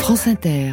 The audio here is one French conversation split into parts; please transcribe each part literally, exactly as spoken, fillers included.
France Inter.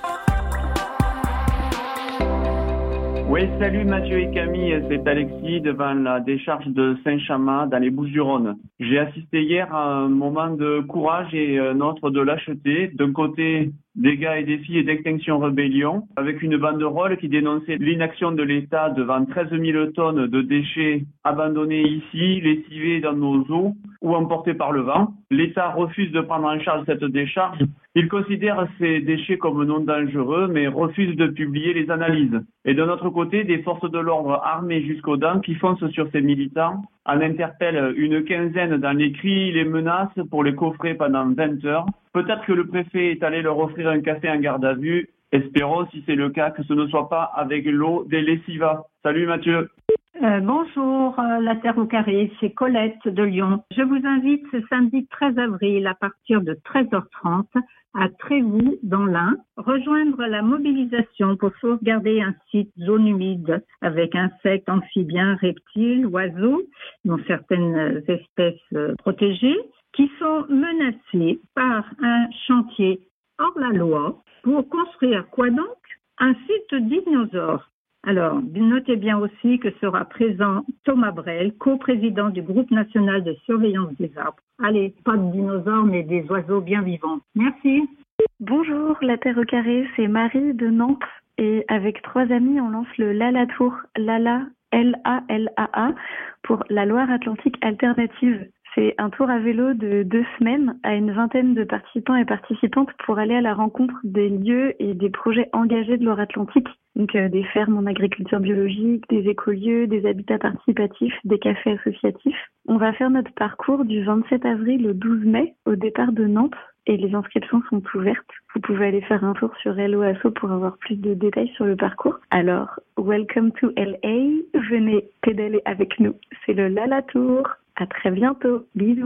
Oui, salut Mathieu et Camille, c'est Alexis devant la décharge de Saint-Chamas dans les Bouches-du-Rhône. J'ai assisté hier à un moment de courage et un autre de lâcheté. D'un côté, des gars et des filles et d'Extinction Rebellion, avec une banderole qui dénonçait l'inaction de l'État devant treize mille tonnes de déchets abandonnés ici, lessivés dans nos eaux ou emportés par le vent. L'État refuse de prendre en charge cette décharge. Il considère ces déchets comme non dangereux, mais refuse de publier les analyses. Et de notre côté, des forces de l'ordre armées jusqu'aux dents qui foncent sur ces militants en interpellent une quinzaine dans les cris et les menaces pour les coffrer pendant vingt heures. Peut-être que le préfet est allé leur offrir un café en garde à vue. Espérons, si c'est le cas, que ce ne soit pas avec l'eau des lessivas. Salut Mathieu. Euh, bonjour, euh, la Terre au carré, c'est Colette de Lyon. Je vous invite ce samedi treize avril à partir de treize heures trente à Trévoux dans l'Ain, rejoindre la mobilisation pour sauvegarder un site zone humide avec insectes, amphibiens, reptiles, oiseaux, dont certaines espèces euh, protégées, qui sont menacés par un chantier hors la loi pour construire quoi donc? Un site dinosaure. Alors, notez bien aussi que sera présent Thomas Brel, coprésident du groupe national de surveillance des arbres. Allez, pas de dinosaures, mais des oiseaux bien vivants. Merci. Bonjour, la Terre au carré, c'est Marie de Nantes. Et avec trois amis, on lance le Lala Tour, Lala, L A L A A, pour la Loire-Atlantique alternative. C'est un tour à vélo de deux semaines à une vingtaine de participants et participantes pour aller à la rencontre des lieux et des projets engagés de Loire-Atlantique. Donc euh, des fermes en agriculture biologique, des écolieux, des habitats participatifs, des cafés associatifs. On va faire notre parcours du vingt-sept avril au douze mai au départ de Nantes et les inscriptions sont ouvertes. Vous pouvez aller faire un tour sur Hello Asso pour avoir plus de détails sur le parcours. Alors, welcome to L A, venez pédaler avec nous. C'est le Lala Tour. À très bientôt. Bisous.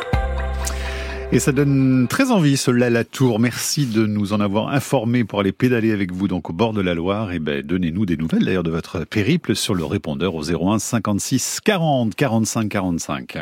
Et ça donne très envie, ce Lala Tour. Merci de nous en avoir informés pour aller pédaler avec vous donc au bord de la Loire. Et ben, donnez-nous des nouvelles d'ailleurs de votre périple sur le répondeur au zéro un cinquante-six quarante quarante-cinq quarante-cinq.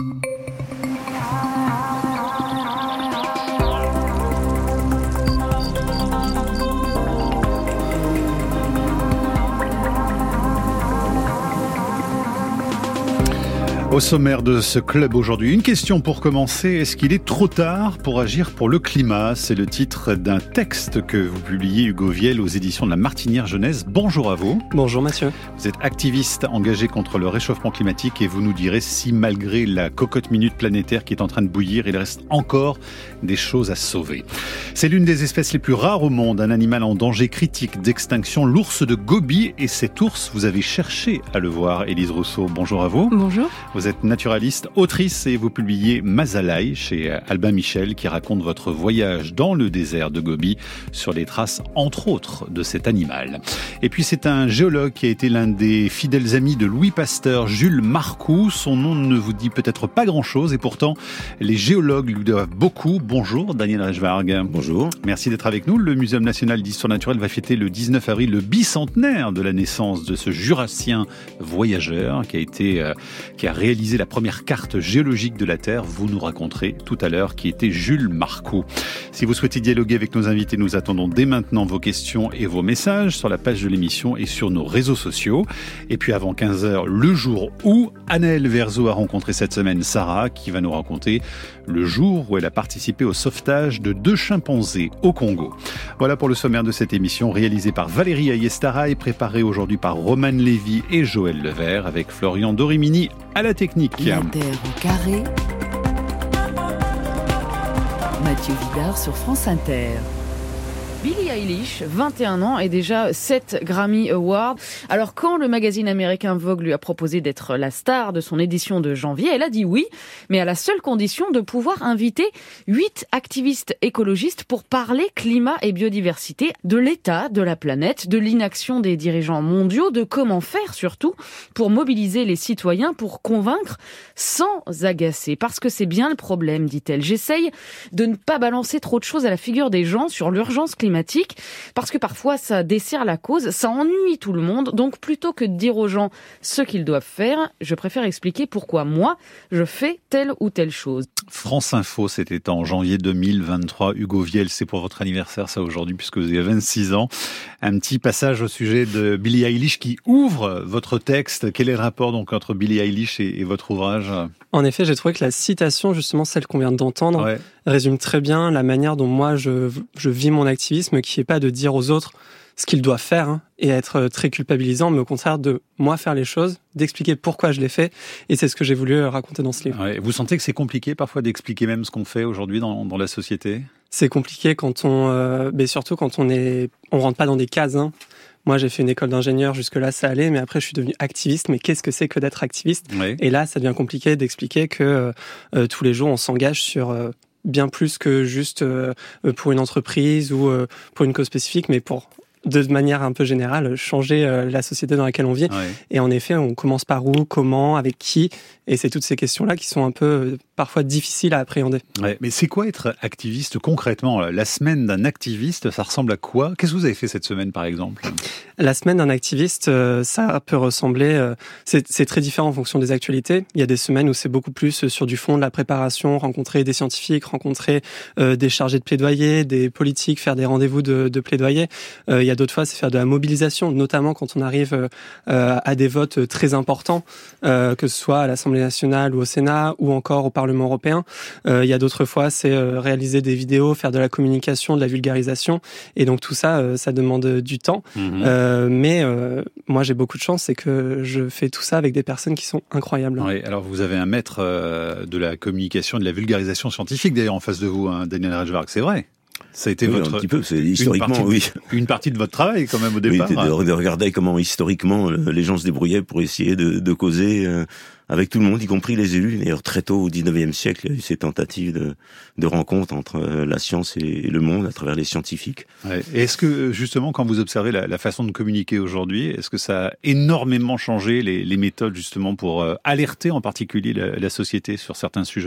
Au sommaire de ce club aujourd'hui, une question pour commencer. Est-ce qu'il est trop tard pour agir pour le climat? C'est le titre d'un texte que vous publiez, Hugo Viel, aux éditions de la Martinière Jeunesse. Bonjour à vous. Bonjour Mathieu. Vous êtes activiste engagé contre le réchauffement climatique et vous nous direz si malgré la cocotte minute planétaire qui est en train de bouillir, il reste encore des choses à sauver. C'est l'une des espèces les plus rares au monde, un animal en danger critique d'extinction, l'ours de Gobi. Et cet ours, vous avez cherché à le voir. Élise Rousseau, bonjour à vous. Bonjour. Vous êtes naturaliste, autrice et vous publiez Mazalaï chez Albin Michel qui raconte votre voyage dans le désert de Gobi sur les traces entre autres de cet animal. Et puis c'est un géologue qui a été l'un des fidèles amis de Louis Pasteur, Jules Marcoux. Son nom ne vous dit peut-être pas grand-chose et pourtant les géologues lui doivent beaucoup. Bonjour Daniel Rechvarg. Bonjour. Merci d'être avec nous. Le Muséum national d'histoire naturelle va fêter le dix-neuf avril le bicentenaire de la naissance de ce jurassien voyageur qui a été euh, qui a réalisé réalisé la première carte géologique de la Terre. Vous nous raconterez tout à l'heure qui était Jules Marcoux. Si vous souhaitez dialoguer avec nos invités, nous attendons dès maintenant vos questions et vos messages sur la page de l'émission et sur nos réseaux sociaux. Et puis avant quinze heures, le jour où Anaëlle Verzo a rencontré cette semaine Sarah qui va nous raconter le jour où elle a participé au sauvetage de deux chimpanzés au Congo. Voilà pour le sommaire de cette émission réalisée par Valérie Ayestara et préparée aujourd'hui par Romane Lévy et Joël Levert avec Florian Dorimini à la technique. La Terre au carré. Mathieu Vidard sur France Inter. Billie Eilish, vingt et un ans et déjà sept Grammy Awards. Alors quand le magazine américain Vogue lui a proposé d'être la star de son édition de janvier, elle a dit oui, mais à la seule condition de pouvoir inviter huit activistes écologistes pour parler climat et biodiversité, de l'état de la planète, de l'inaction des dirigeants mondiaux, de comment faire surtout pour mobiliser les citoyens, pour convaincre sans agacer. Parce que c'est bien le problème, dit-elle. J'essaye de ne pas balancer trop de choses à la figure des gens sur l'urgence climatique. climatique, parce que parfois ça dessert la cause, ça ennuie tout le monde. Donc plutôt que de dire aux gens ce qu'ils doivent faire, je préfère expliquer pourquoi moi, je fais telle ou telle chose. France Info, c'était en janvier deux mille vingt-trois. Hugo Viel, c'est pour votre anniversaire ça aujourd'hui, puisque vous avez vingt-six ans. Un petit passage au sujet de Billie Eilish qui ouvre votre texte. Quel est le rapport donc entre Billie Eilish et, et votre ouvrage ? En effet, j'ai trouvé que la citation, justement celle qu'on vient d'entendre, ouais. résume très bien la manière dont moi je, je vis mon activisme, qui n'est pas de dire aux autres ce qu'ils doivent faire hein, et être très culpabilisant, mais au contraire de moi faire les choses, d'expliquer pourquoi je les fais, et c'est ce que j'ai voulu raconter dans ce livre. Ouais, vous sentez que c'est compliqué parfois d'expliquer même ce qu'on fait aujourd'hui dans, dans la société ? C'est compliqué quand on, euh, mais surtout quand on est, on rentre pas dans des cases. Hein. Moi, j'ai fait une école d'ingénieur, jusque-là, ça allait, mais après, je suis devenu activiste. Mais qu'est-ce que c'est que d'être activiste ? Oui. Et là, ça devient compliqué d'expliquer que euh, tous les jours, on s'engage sur euh, bien plus que juste euh, pour une entreprise ou euh, pour une cause spécifique, mais pour, de manière un peu générale, changer euh, la société dans laquelle on vit. Oui. Et en effet, on commence par où, comment, avec qui ? Et c'est toutes ces questions-là qui sont un peu euh, parfois difficiles à appréhender. Ouais, mais c'est quoi être activiste concrètement ? La semaine d'un activiste, ça ressemble à quoi ? Qu'est-ce que vous avez fait cette semaine, par exemple ? La semaine d'un activiste, euh, ça peut ressembler... Euh, c'est, c'est très différent en fonction des actualités. Il y a des semaines où c'est beaucoup plus sur du fond, de la préparation, rencontrer des scientifiques, rencontrer euh, des chargés de plaidoyer, des politiques, faire des rendez-vous de, de plaidoyer. Euh, il y a d'autres fois, c'est faire de la mobilisation, notamment quand on arrive euh, à des votes très importants, euh, que ce soit à l'Assemblée nationale ou au Sénat ou encore au Parlement européen. Euh, il y a d'autres fois, c'est euh, réaliser des vidéos, faire de la communication, de la vulgarisation. Et donc tout ça, euh, ça demande du temps. Mmh. Euh, mais euh, moi, j'ai beaucoup de chance, c'est que je fais tout ça avec des personnes qui sont incroyables. Oui, alors vous avez un maître euh, de la communication, de la vulgarisation scientifique d'ailleurs en face de vous, hein, Daniel Rajvarg, c'est vrai ? Ça a été oui, votre un petit peu, c'est historiquement, une partie, oui. Une partie de votre travail, quand même, au départ. Oui, de, de regarder comment, historiquement, les gens se débrouillaient pour essayer de, de causer euh, avec tout le monde, y compris les élus. D'ailleurs, très tôt, au dix-neuvième siècle, il y a eu ces tentatives de, de rencontre entre la science et le monde à travers les scientifiques. Ouais. Et est-ce que, justement, quand vous observez la, la façon de communiquer aujourd'hui, est-ce que ça a énormément changé les, les méthodes, justement, pour euh, alerter en particulier la, la société sur certains sujets ?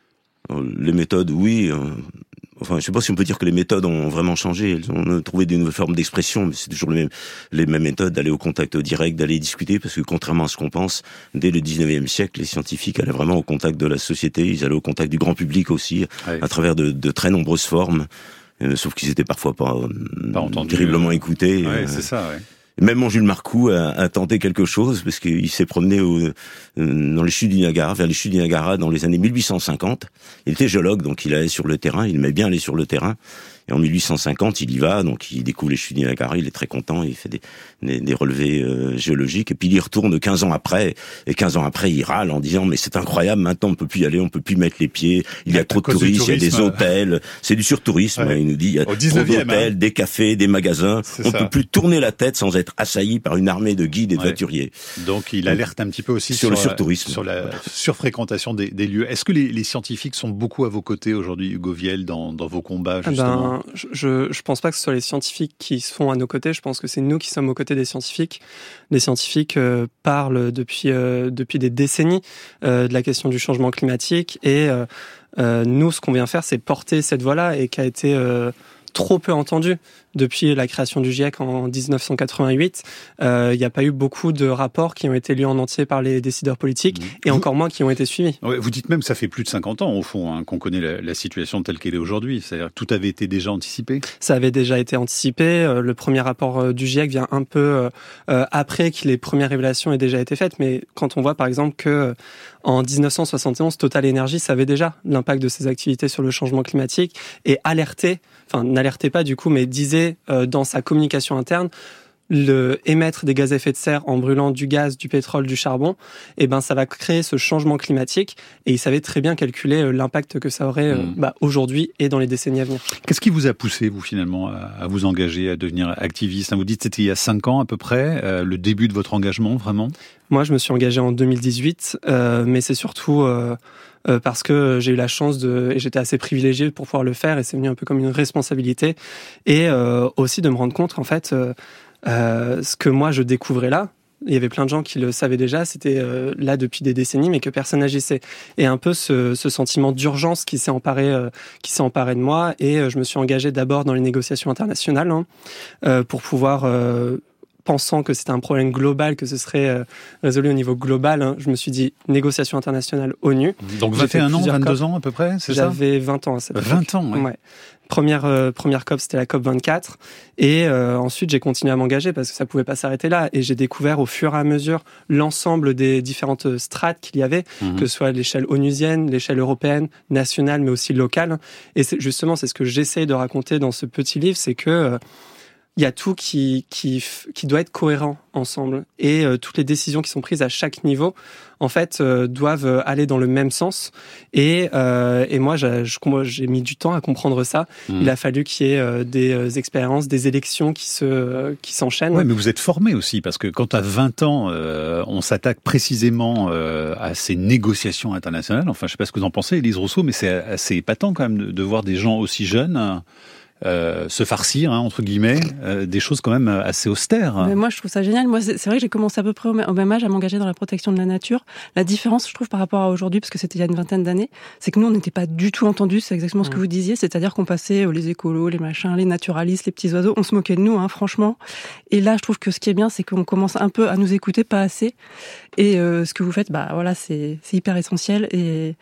Les méthodes, oui. Euh, enfin, je sais pas si on peut dire que les méthodes ont vraiment changé. Elles ont trouvé des nouvelles formes d'expression, mais c'est toujours les mêmes, les mêmes méthodes, d'aller au contact direct, d'aller discuter, parce que contrairement à ce qu'on pense, dès le dix-neuvième siècle, les scientifiques allaient vraiment au contact de la société, ils allaient au contact du grand public aussi, ouais. à travers de, de très nombreuses formes, euh, sauf qu'ils étaient parfois pas, pas entendu, terriblement euh... écoutés. Ouais, euh, c'est ça, ouais. Même mon Jules Marcoux a, a tenté quelque chose, parce qu'il s'est promené au, euh, dans les chutes du Niagara, vers les chutes du Niagara dans les années mille huit cent cinquante. Il était géologue, donc il allait sur le terrain, il aimait bien aller sur le terrain. Et en mille huit cent cinquante, il y va, donc il découvre les chutes du Niagara, il est très content, il fait des, des, des relevés euh, géologiques, et puis il y retourne quinze ans après, et quinze ans après, il râle en disant « mais c'est incroyable, maintenant on peut plus y aller, on peut plus mettre les pieds, il y a trop de touristes, il y a des hôtels, c'est du surtourisme, ouais. il nous dit, il y a trop d'hôtels, hein. des cafés, des magasins, c'est on ça. peut plus tourner la tête sans être assailli par une armée de guides et de ouais. voituriers. » Donc il alerte un petit peu aussi sur, sur le surtourisme, sur la surfréquentation des, des lieux. Est-ce que les, les scientifiques sont beaucoup à vos côtés aujourd'hui, Hugo Viel, dans, dans vos combats justement ? Ben, je, je Je pense pas que ce soit les scientifiques qui sont à nos côtés. Je pense que c'est nous qui sommes aux côtés des scientifiques. Les scientifiques euh, parlent depuis euh, depuis des décennies euh, de la question du changement climatique et euh, euh, nous, ce qu'on vient faire, c'est porter cette voix-là et qui a été euh, trop peu entendue. Depuis la création du GIEC en dix-neuf cent quatre-vingt-huit, il euh, n'y a pas eu beaucoup de rapports qui ont été lus en entier par les décideurs politiques mmh. et vous, encore moins qui ont été suivis. Ouais, vous dites même que ça fait plus de cinquante ans, au fond, hein, qu'on connaît la, la situation telle qu'elle est aujourd'hui. C'est-à-dire que tout avait été déjà anticipé ? Ça avait déjà été anticipé. Euh, le premier rapport euh, du GIEC vient un peu euh, après que les premières révélations aient déjà été faites. Mais quand on voit, par exemple, que euh, en dix-neuf cent soixante et onze, Total Energy savait déjà l'impact de ses activités sur le changement climatique et alertait, enfin n'alertait pas du coup, mais disait euh, dans sa communication interne, le émettre des gaz à effet de serre en brûlant du gaz, du pétrole, du charbon, et ben ça va créer ce changement climatique. Et il savait très bien calculer euh, l'impact que ça aurait euh, mmh. bah, aujourd'hui et dans les décennies à venir. Qu'est-ce qui vous a poussé, vous, finalement, à, à vous engager, à devenir activiste ? Vous dites que c'était il y a cinq ans à peu près, euh, le début de votre engagement, vraiment ? Moi, je me suis engagé en deux mille dix-huit, euh, mais c'est surtout... Euh, Euh, parce que j'ai eu la chance de, et j'étais assez privilégié pour pouvoir le faire, et c'est venu un peu comme une responsabilité, et euh, aussi de me rendre compte en fait, euh, euh, ce que moi je découvrais là, Il y avait plein de gens qui le savaient déjà, c'était euh, là depuis des décennies, mais que personne n'agissait. Et un peu ce, ce sentiment d'urgence qui s'est emparé, euh, qui s'est emparé de moi, et euh, je me suis engagé d'abord dans les négociations internationales hein, euh, pour pouvoir, euh, pensant que c'était un problème global, que ce serait euh, résolu au niveau global, hein, je me suis dit négociations internationales ONU. Donc vingt et un ans, vingt-deux ans à peu près, c'est ça ? J'avais vingt ans à cette époque. vingt ans, oui. Ouais. Première, euh, première COP, c'était la COP vingt-quatre. Et euh, ensuite, j'ai continué à m'engager parce que ça pouvait pas s'arrêter là. Et j'ai découvert au fur et à mesure l'ensemble des différentes strates qu'il y avait, mmh. que ce soit l'échelle onusienne, l'échelle européenne, nationale, mais aussi locale. Et c'est, justement, c'est ce que j'essaye de raconter dans ce petit livre, c'est que euh, il y a tout qui, qui, qui doit être cohérent ensemble. Et euh, toutes les décisions qui sont prises à chaque niveau, en fait, euh, doivent aller dans le même sens. Et, euh, et moi, j'ai, j'ai mis du temps à comprendre ça. Mmh. Il a fallu qu'il y ait euh, des expériences, des élections qui, se, euh, qui s'enchaînent. Oui, mais vous êtes formé aussi, parce que quand à vingt ans, euh, on s'attaque précisément euh, à ces négociations internationales, enfin, je ne sais pas ce que vous en pensez, Élise Rousseau, mais c'est assez épatant quand même de, de voir des gens aussi jeunes... Euh, se farcir, hein, entre guillemets, euh, des choses quand même assez austères. Mais moi, je trouve ça génial. Moi, c'est, c'est vrai que j'ai commencé à peu près au même, au même âge à m'engager dans la protection de la nature. La différence, je trouve, par rapport à aujourd'hui, parce que c'était il y a une vingtaine d'années, c'est que nous, on n'était pas du tout entendus. C'est exactement ce que vous disiez. C'est-à-dire qu'on passait les écolos, les machins, les naturalistes, les petits oiseaux. On se moquait de nous, hein, franchement. Et là, je trouve que ce qui est bien, c'est qu'on commence un peu à nous écouter, pas assez. Et euh, ce que vous faites, bah voilà, c'est, c'est hyper essentiel. Et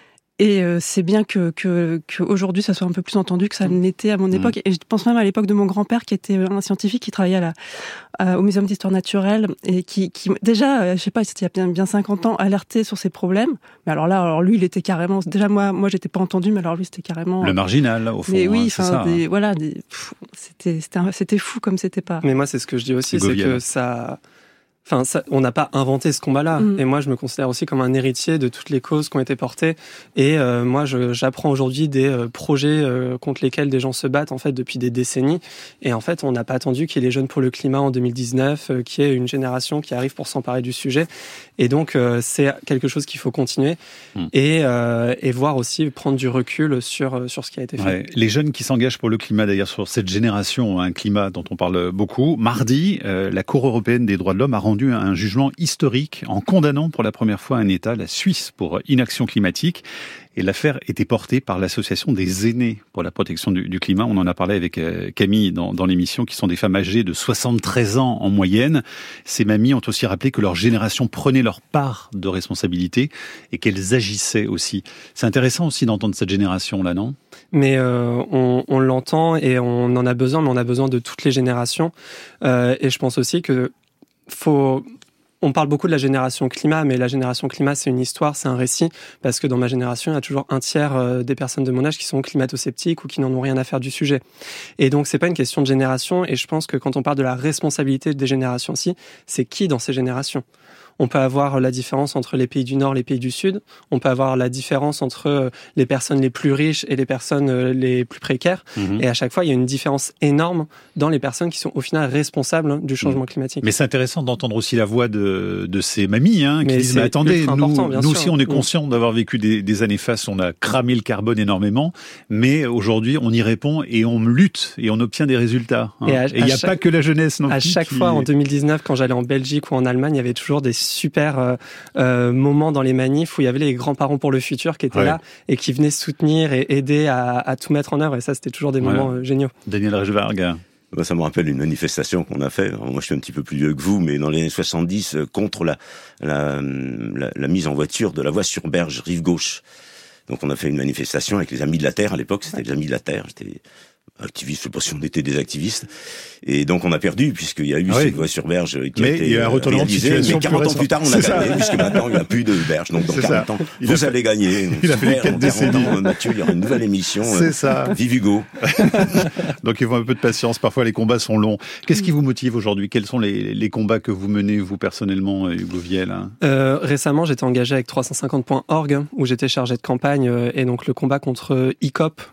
Et euh, c'est bien que, que, que aujourd'hui ça soit un peu plus entendu que ça l'était à mon époque. Et je pense même à l'époque de mon grand-père qui était un scientifique qui travaillait à la, à, au Muséum d'histoire naturelle et qui, qui déjà, je sais pas, c'était il y a bien, bien cinquante ans, alertait sur ces problèmes. Mais alors là, alors lui, il était carrément, déjà moi, moi j'étais pas entendue, mais alors lui c'était carrément le marginal au fond. Mais oui, enfin, hein, des, voilà, des, pff, c'était, c'était, un, c'était fou comme c'était pas. Mais moi, c'est ce que je dis aussi, c'est, c'est que ça. Enfin, ça, on n'a pas inventé ce combat-là. Mmh. Et moi, je me considère aussi comme un héritier de toutes les causes qui ont été portées. Et euh, moi, je, j'apprends aujourd'hui des euh, projets euh, contre lesquels des gens se battent en fait depuis des décennies. Et en fait, on n'a pas attendu qu'il y ait les Jeunes pour le climat en deux mille dix-neuf, euh, qu'il y ait une génération qui arrive pour s'emparer du sujet. Et donc, euh, c'est quelque chose qu'il faut continuer mmh. et, euh, et voir aussi prendre du recul sur sur ce qui a été fait. Ouais. Les jeunes qui s'engagent pour le climat, d'ailleurs, sur cette génération, un climat dont on parle beaucoup. Mardi, euh, la Cour européenne des droits de l'homme a rendu un jugement historique en condamnant pour la première fois un État, la Suisse, pour inaction climatique. Et l'affaire était portée par l'association des aînés pour la protection du, du climat. On en a parlé avec euh, Camille dans, dans l'émission, qui sont des femmes âgées de soixante-treize ans en moyenne. Ces mamies ont aussi rappelé que leur génération prenait leur part de responsabilité et qu'elles agissaient aussi. C'est intéressant aussi d'entendre cette génération-là, non ? Mais euh, on, on l'entend et on en a besoin, mais on a besoin de toutes les générations. Euh, et je pense aussi que faut... On parle beaucoup de la génération climat, mais la génération climat, c'est une histoire, c'est un récit, parce que dans ma génération, il y a toujours un tiers des personnes de mon âge qui sont climato-sceptiques ou qui n'en ont rien à faire du sujet. Et donc, c'est pas une question de génération, et je pense que quand on parle de la responsabilité des générations aussi, c'est qui dans ces générations ? On peut avoir la différence entre les pays du Nord et les pays du Sud. On peut avoir la différence entre les personnes les plus riches et les personnes les plus précaires. Mmh. Et à chaque fois, il y a une différence énorme dans les personnes qui sont au final responsables du changement mmh. climatique. Mais c'est intéressant d'entendre aussi la voix de, de ces mamies hein, qui disent « Mais attendez, nous, nous aussi on est conscients mmh. d'avoir vécu des, des années fastes, on a cramé le carbone énormément, mais aujourd'hui on y répond et on lutte et on obtient des résultats. Hein. » Et il n'y a chaque, pas que la jeunesse non plus. À chaque qui... fois, en deux mille dix-neuf, quand j'allais en Belgique ou en Allemagne, il y avait toujours des super euh, euh, moments dans les manifs où il y avait les grands-parents pour le futur qui étaient ouais. là et qui venaient soutenir et aider à, à tout mettre en œuvre. Et ça, c'était toujours des moments ouais. euh, géniaux. Daniel Rechberg. Ben, ça me rappelle une manifestation qu'on a fait. Moi, je suis un petit peu plus vieux que vous, mais dans les années soixante-dix, contre la, la, la, la mise en voiture de la voie sur berge, rive gauche. Donc, on a fait une manifestation avec les Amis de la Terre. À l'époque, c'était ouais. les Amis de la Terre. J'étais activiste, je sais pas si on était des activistes. Et donc, on a perdu, puisqu'il y a eu ah oui. cette voie sur berge qui mais a été il y a un retournement réalisée. Mais quarante ans plus tard, on a gagné, puisque maintenant, il n'y a plus de berge. Donc, dans c'est quarante ça. ans, il vous fait... allez gagner. Donc, il a fait quatre décennies. Ans, Mathieu, il y aura une nouvelle émission. C'est euh, ça. Vive Hugo. Donc, il faut un peu de patience. Parfois, les combats sont longs. Qu'est-ce qui vous motive aujourd'hui ? Quels sont les, les combats que vous menez, vous, personnellement, Hugo Viel hein euh, Récemment, j'étais engagé avec trois cent cinquante point org, où j'étais chargé de campagne, et donc le combat contre I C O P,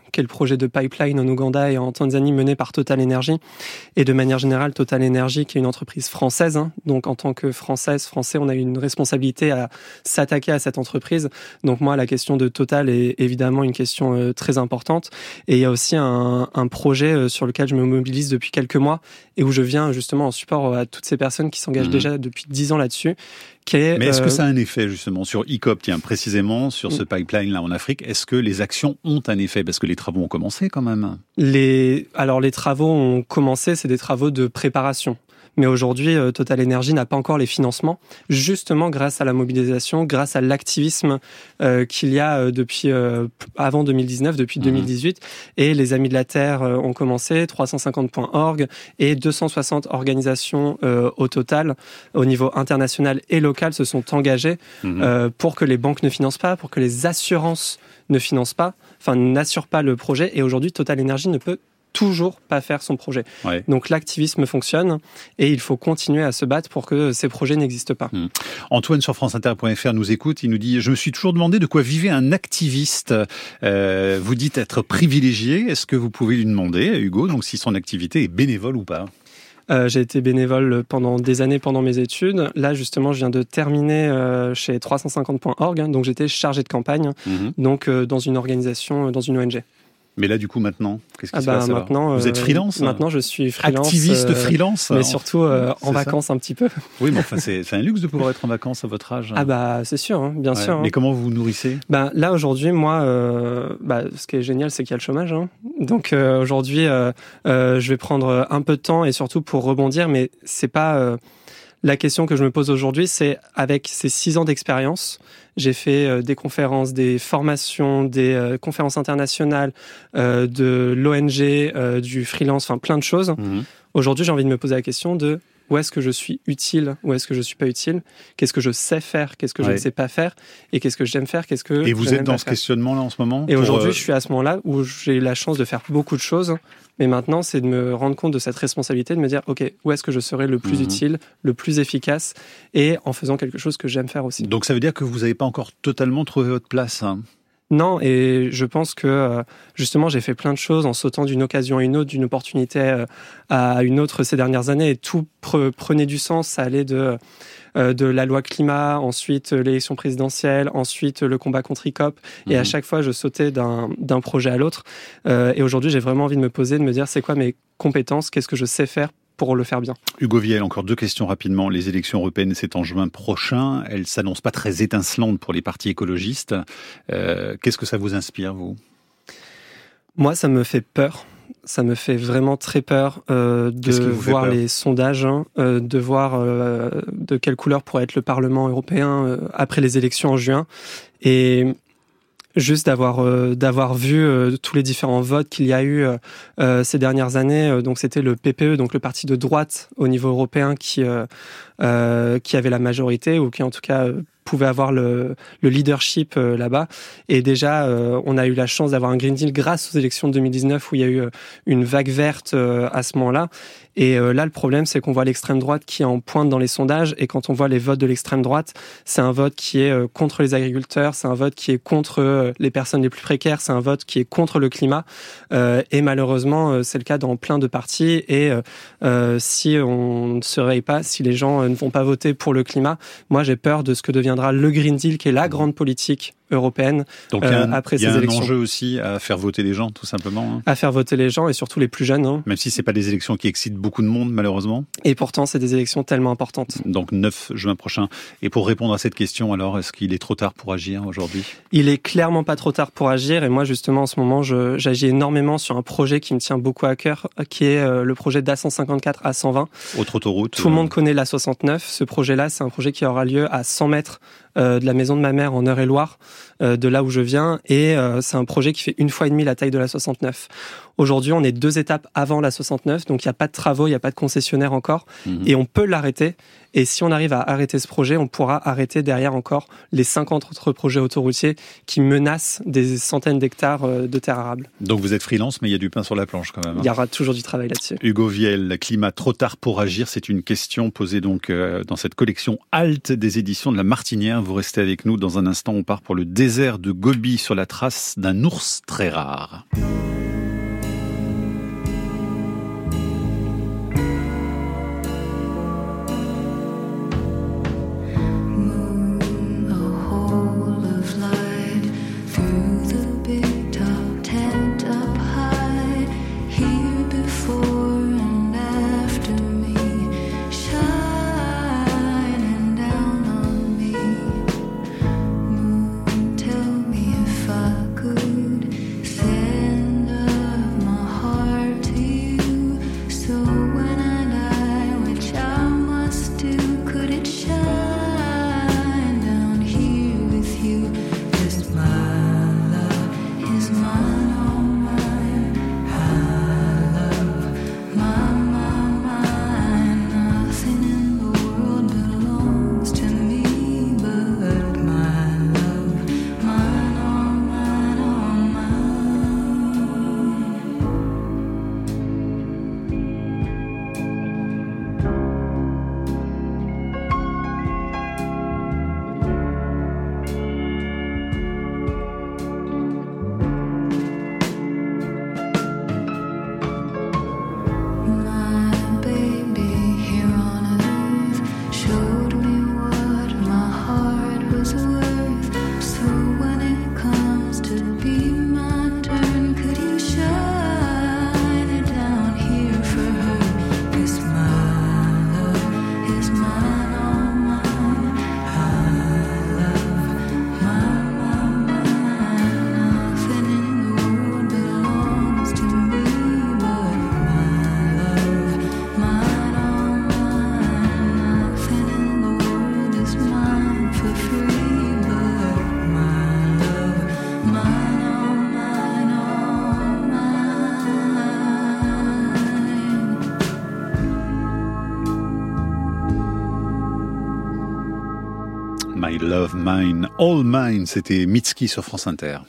qui est le projet de pipeline en Ouganda et en Tanzanie mené par Total Energy. Et de manière générale, Total Energy, qui est une entreprise française, hein, donc en tant que Française, Français, on a une responsabilité à s'attaquer à cette entreprise. Donc moi, la question de Total est évidemment une question euh, très importante. Et il y a aussi un, un projet euh, sur lequel je me mobilise depuis quelques mois et où je viens justement en support à toutes ces personnes qui s'engagent mmh. déjà depuis dix ans là-dessus. Est, Mais est-ce euh... que ça a un effet justement sur I C O P, tiens, précisément sur ce pipeline-là en Afrique? Est-ce que les actions ont un effet? Parce que les travaux ont commencé quand même. Les... Alors les travaux ont commencé, c'est des travaux de préparation. Mais aujourd'hui, Total Energy n'a pas encore les financements, justement grâce à la mobilisation, grâce à l'activisme euh, qu'il y a depuis euh, avant deux mille dix-neuf, depuis mmh. deux mille dix-huit. Et les Amis de la Terre euh, ont commencé, trois cent cinquante point org et deux cent soixante organisations euh, au total, au niveau international et local, se sont engagées mmh. euh, pour que les banques ne financent pas, pour que les assurances ne financent pas, enfin n'assurent pas le projet. Et aujourd'hui, Total Energy ne peut toujours pas faire son projet. Ouais. Donc l'activisme fonctionne et il faut continuer à se battre pour que ces projets n'existent pas. Mmh. Antoine sur France Inter point F R nous écoute, il nous dit « Je me suis toujours demandé de quoi vivait un activiste. Euh, vous dites être privilégié, est-ce que vous pouvez lui demander à Hugo donc si son activité est bénévole ou pas ?» Euh, j'ai été bénévole pendant des années pendant mes études. Là, justement, je viens de terminer euh, chez trois cent cinquante point org, hein, donc j'étais chargé de campagne, mmh. donc euh, dans une organisation, dans une O N G. Mais là, du coup, maintenant, qu'est-ce qui ah se bah, passe maintenant, Vous êtes freelance? euh, Maintenant, je suis freelance. Activiste euh, freelance? Mais surtout euh, en vacances ça un petit peu. Oui, mais enfin, c'est, c'est un luxe de pouvoir être en vacances à votre âge. Ah bah, c'est sûr, hein, bien ouais. sûr. Hein. Mais comment vous vous nourrissez? Bah, là, aujourd'hui, moi, euh, bah, ce qui est génial, c'est qu'il y a le chômage. Hein. Donc, euh, aujourd'hui, euh, euh, je vais prendre un peu de temps et surtout pour rebondir, mais c'est pas... Euh, La question que je me pose aujourd'hui, c'est avec ces six ans d'expérience, j'ai fait euh, des conférences, des formations, des euh, conférences internationales, euh, de l'O N G, euh, du freelance, enfin plein de choses. Mmh. Aujourd'hui, j'ai envie de me poser la question de où est-ce que je suis utile, où est-ce que je suis pas utile, qu'est-ce que je sais faire, qu'est-ce que ouais. je ne sais pas faire, et qu'est-ce que j'aime faire, qu'est-ce que Et vous je êtes dans ce faire. questionnement-là en ce moment? Et aujourd'hui, euh... je suis à ce moment-là où j'ai eu la chance de faire beaucoup de choses. Mais maintenant, c'est de me rendre compte de cette responsabilité, de me dire, OK, où est-ce que je serai le plus mmh. utile, le plus efficace, et en faisant quelque chose que j'aime faire aussi. Donc ça veut dire que vous n'avez pas encore totalement trouvé votre place, hein? Non, et je pense que justement, j'ai fait plein de choses en sautant d'une occasion à une autre, d'une opportunité à une autre ces dernières années, et tout pre- prenait du sens. Ça allait de... de la loi climat, ensuite l'élection présidentielle, ensuite le combat contre I C O P. Et mmh. à chaque fois, je sautais d'un, d'un projet à l'autre. Euh, et aujourd'hui, j'ai vraiment envie de me poser, de me dire, c'est quoi mes compétences? Qu'est-ce que je sais faire pour le faire bien? Hugo Viel, encore deux questions rapidement. Les élections européennes, c'est en juin prochain. Elles s'annoncent pas très étincelantes pour les partis écologistes. Euh, qu'est-ce que ça vous inspire, vous? Moi, ça me fait peur. Ça me fait vraiment très peur euh, de voir peur les sondages, hein, euh, de voir euh, de quelle couleur pourrait être le Parlement européen euh, après les élections en juin. Et juste d'avoir euh, d'avoir vu euh, tous les différents votes qu'il y a eu euh, ces dernières années. Euh, donc c'était le P P E, donc le parti de droite au niveau européen, qui euh, euh, qui avait la majorité, ou qui en tout cas euh, pouvait avoir le, le leadership euh, là-bas. Et déjà, euh, on a eu la chance d'avoir un Green Deal grâce aux élections de deux mille dix-neuf, où il y a eu euh, une vague verte euh, à ce moment-là. Et euh, là, le problème, c'est qu'on voit l'extrême droite qui est en pointe dans les sondages. Et quand on voit les votes de l'extrême droite, c'est un vote qui est euh, contre les agriculteurs, c'est un vote qui est contre euh, les personnes les plus précaires, c'est un vote qui est contre le climat. Euh, et malheureusement, euh, c'est le cas dans plein de partis. Et euh, euh, si on ne se réveille pas, si les gens euh, ne vont pas voter pour le climat, moi, j'ai peur de ce que deviendra le Green Deal, qui est la grande politique européenne. Donc il y a un, euh, après ces élections. Il y a un enjeu aussi à faire voter les gens, tout simplement. Hein. À faire voter les gens, et surtout les plus jeunes. Hein. Même si c'est pas des élections qui excitent beaucoup de monde, malheureusement. Et pourtant, c'est des élections tellement importantes. Donc neuf juin prochain. Et pour répondre à cette question, alors, est-ce qu'il est trop tard pour agir aujourd'hui? Il est clairement pas trop tard pour agir. Et moi, justement, en ce moment, je, j'agis énormément sur un projet qui me tient beaucoup à cœur, qui est euh, le projet d'A cent cinquante-quatre à cent vingt. Autre autoroute. Tout euh... le monde connaît l'A soixante-neuf. Ce projet-là, c'est un projet qui aura lieu à cent mètres euh, de la maison de ma mère en Eure-et-Loire, euh, de là où je viens, et euh, c'est un projet qui fait une fois et demie la taille de la soixante-neuf. Aujourd'hui, on est deux étapes avant la soixante-neuf, donc il n'y a pas de travaux, il n'y a pas de concessionnaire encore, mmh. et on peut l'arrêter. Et si on arrive à arrêter ce projet, on pourra arrêter derrière encore les cinquante autres projets autoroutiers qui menacent des centaines d'hectares de terres arables. Donc vous êtes freelance, mais il y a du pain sur la planche quand même. Hein. Il y aura toujours du travail là-dessus. Hugo Viel, climat trop tard pour agir, c'est une question posée donc euh, dans cette collection Halte des éditions de La Martinière. Vous restez avec nous dans un instant, on part pour le désert de Gobi sur la trace d'un ours très rare. My Love Mine, All Mine, c'était Mitski sur France Inter.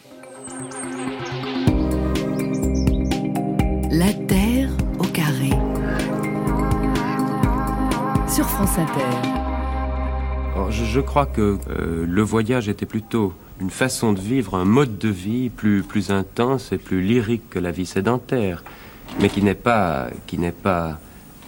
La Terre au carré. Sur France Inter. Alors, je, je crois que euh, le voyage était plutôt une façon de vivre, un mode de vie plus, plus intense et plus lyrique que la vie sédentaire, mais qui n'est pas, qui n'est pas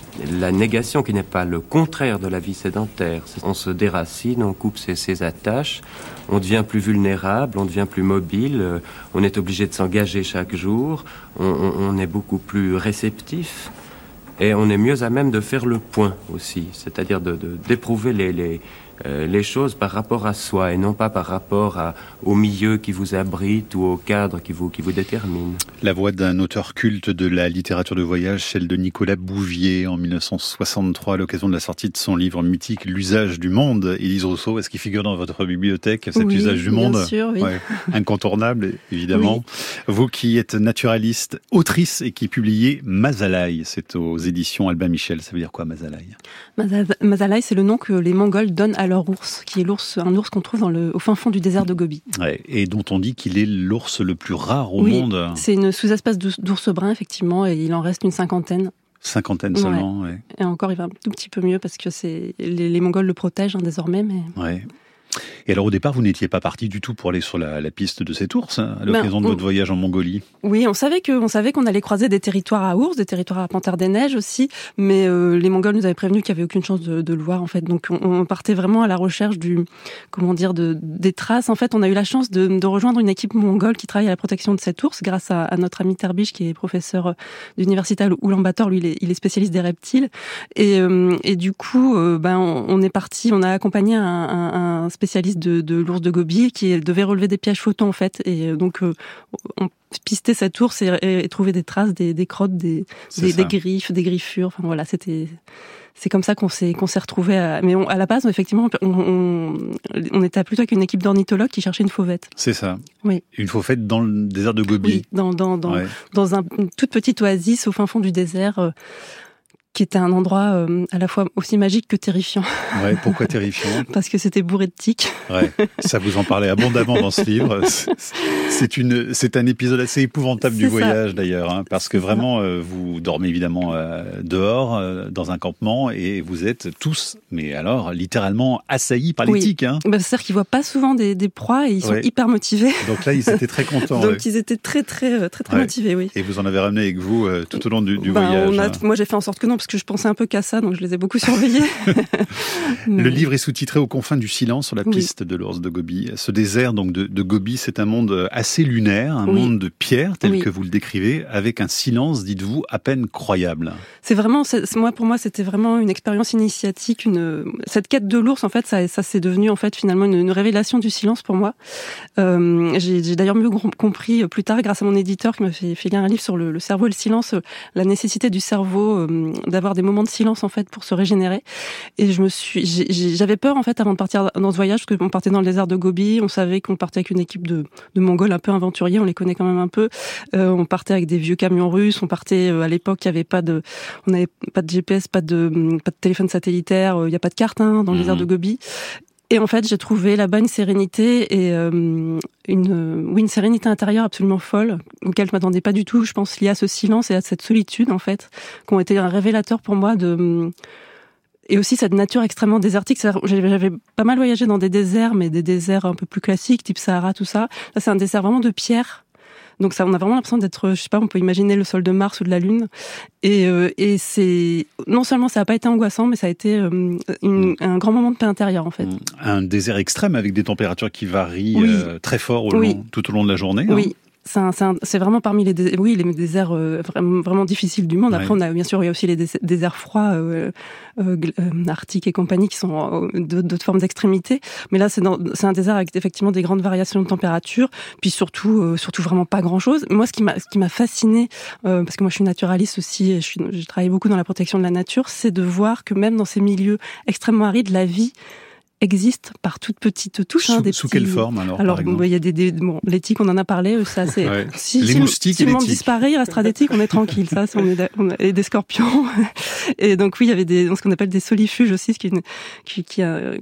la négation, qui n'est pas le contraire de la vie sédentaire. On se déracine, on coupe ses, ses attaches, on devient plus vulnérable, on devient plus mobile, on est obligé de s'engager chaque jour, on, on, on est beaucoup plus réceptif et on est mieux à même de faire le point aussi, c'est-à-dire de, de, d'éprouver les, les, euh, les choses par rapport à soi et non pas par rapport à, au milieu qui vous abrite ou au cadre qui vous, qui vous détermine. La voix d'un auteur culte de la littérature de voyage, celle de Nicolas Bouvier en mille neuf cent soixante-trois, à l'occasion de la sortie de son livre mythique L'usage du monde. Élise Rousseau, est-ce qu'il figure dans votre bibliothèque cet oui, usage du bien monde sûr, oui. Ouais, incontournable, évidemment. Oui. Vous qui êtes naturaliste, autrice et qui publiez Mazalaï, c'est aux éditions Albin Michel. Ça veut dire quoi, Mazalaï? Mazalaï, c'est le nom que les Mongols donnent à leur ours, qui est l'ours, un ours qu'on trouve dans le, au fin fond du désert de Gobi. Ouais, et dont on dit qu'il est l'ours le plus rare au oui, monde. C'est une sous-espèce d'ours brun, effectivement, et il en reste une cinquantaine. Cinquantaine seulement, ouais. ouais. Et encore, il va un tout petit peu mieux parce que c'est les, les Mongols le protègent hein, désormais. Mais... Ouais. Et alors au départ, vous n'étiez pas parti du tout pour aller sur la, la piste de cet ours hein, à l'occasion ben, de votre voyage en Mongolie. Oui, on savait que, on savait qu'on allait croiser des territoires à ours, des territoires à panthère des neiges aussi, mais euh, les Mongols nous avaient prévenu qu'il n'y avait aucune chance de, de le voir en fait. Donc on, on partait vraiment à la recherche du, comment dire, de, des traces. En fait, on a eu la chance de, de rejoindre une équipe mongole qui travaille à la protection de cet ours, grâce à, à notre ami Terbiche qui est professeur d'université à Oulan-Bator. Lui, il est, il est spécialiste des reptiles. Et, euh, et du coup, euh, ben on, on est parti, on a accompagné un, un, un spécialiste de, de l'ours de Gobi qui devait relever des pièges photons en fait, et donc euh, on pistait cet ours et, et, et trouver des traces, des, des crottes, des, des, des griffes, des griffures. Enfin voilà, c'était c'est comme ça qu'on s'est qu'on s'est retrouvés. À, mais on, à la base, effectivement, on, on, on était plutôt avec une équipe d'ornithologues qui cherchait une fauvette. C'est ça. Oui. Une fauvette dans le désert de Gobi. Oui, dans dans dans, ouais. dans un, une toute petite oasis au fin fond du désert. Euh, qui était un endroit euh, à la fois aussi magique que terrifiant. Ouais, pourquoi terrifiant? Parce que c'était bourré de tiques. Ouais, ça vous en parlait abondamment dans ce livre. C'est une, c'est un épisode assez épouvantable du voyage d'ailleurs, hein, parce que vraiment, euh, vous dormez évidemment euh, dehors, euh, dans un campement, et vous êtes tous, mais alors littéralement assaillis par les oui. tiques. Hein. Bah, c'est-à-dire qu'ils voient pas souvent des, des proies et ils sont ouais. hyper motivés. Donc là, ils étaient très contents. Donc ouais. ils étaient très très très très, très ouais. motivés, oui. Et vous en avez ramené avec vous euh, tout au long du, du bah, voyage. On a, hein. Moi, j'ai fait en sorte que non, parce que je pensais un peu qu'à ça, donc je les ai beaucoup surveillés. Mais... Le livre est sous-titré Aux confins du silence sur la piste oui. de l'ours de Gobi. Ce désert donc de, de Gobi, c'est un monde assez lunaire, un oui. monde de pierre tel oui. que vous le décrivez, avec un silence, dites-vous, à peine croyable. C'est vraiment, c'est, moi pour moi, c'était vraiment une expérience initiatique. Une cette quête de l'ours, en fait, ça, ça c'est devenu en fait finalement une, une révélation du silence pour moi. Euh, j'ai, j'ai d'ailleurs mieux compris plus tard, grâce à mon éditeur qui m'a fait, fait lire un livre sur le, le cerveau et le silence, la nécessité du cerveau euh, d'avoir des moments de silence en fait pour se régénérer. Et je me suis, j'ai, j'avais peur en fait avant de partir dans ce voyage, parce qu'on partait dans le désert de Gobi, on savait qu'on partait avec une équipe de, de Mongols un peu aventuriers, on les connaît quand même un peu. Euh, on partait avec des vieux camions russes, on partait euh, à l'époque, il y avait pas de, on n'avait pas de G P S, pas de, pas de téléphone satellitaire, il euh, y a pas de carte hein, dans le mmh. désert de Gobi. Et en fait, j'ai trouvé là-bas une sérénité et euh, une, euh, oui, une sérénité intérieure absolument folle, auquel je m'attendais pas du tout. Je pense liée à ce silence et à cette solitude en fait, qui ont été un révélateur pour moi de. Et aussi cette nature extrêmement désertique. J'avais pas mal voyagé dans des déserts, mais des déserts un peu plus classiques, type Sahara, tout ça. Là, c'est un désert vraiment de pierre. Donc ça, on a vraiment l'impression d'être, je sais pas, on peut imaginer le sol de Mars ou de la Lune. Et, euh, et c'est non seulement ça n'a pas été angoissant, mais ça a été euh, une, un grand moment de paix intérieure en fait. Un désert extrême avec des températures qui varient oui. euh, très fort au long, oui. tout au long de la journée. Oui. Hein. C'est, un, c'est, un, c'est vraiment parmi les, dés- oui, les déserts euh, vraiment, vraiment difficiles du monde. Après, ouais. on a bien sûr il y a aussi les dés- déserts froids, euh, euh, euh, arctiques et compagnie, qui sont euh, d'autres formes d'extrémité. Mais là, c'est, dans, c'est un désert avec effectivement des grandes variations de température, puis surtout, euh, surtout vraiment pas grand-chose. Moi, ce qui m'a, ce qui m'a fasciné, euh, parce que moi je suis naturaliste aussi, et je, suis, je travaille beaucoup dans la protection de la nature, c'est de voir que même dans ces milieux extrêmement arides, la vie existent par toutes petites touches. Sous, hein, des sous petits... quelle forme alors, Alors, par bon, exemple il y a des, des bon, les tiques, on en a parlé. Ça, c'est ouais. si, les si, moustiques si et le les monde tiques. disparaît, il restera des tiques, on est tranquille. Ça, c'est, on est, on a, et des scorpions. Et donc oui, il y avait des, ce qu'on appelle des solifuges aussi, ce qui est une, qui, qui, a,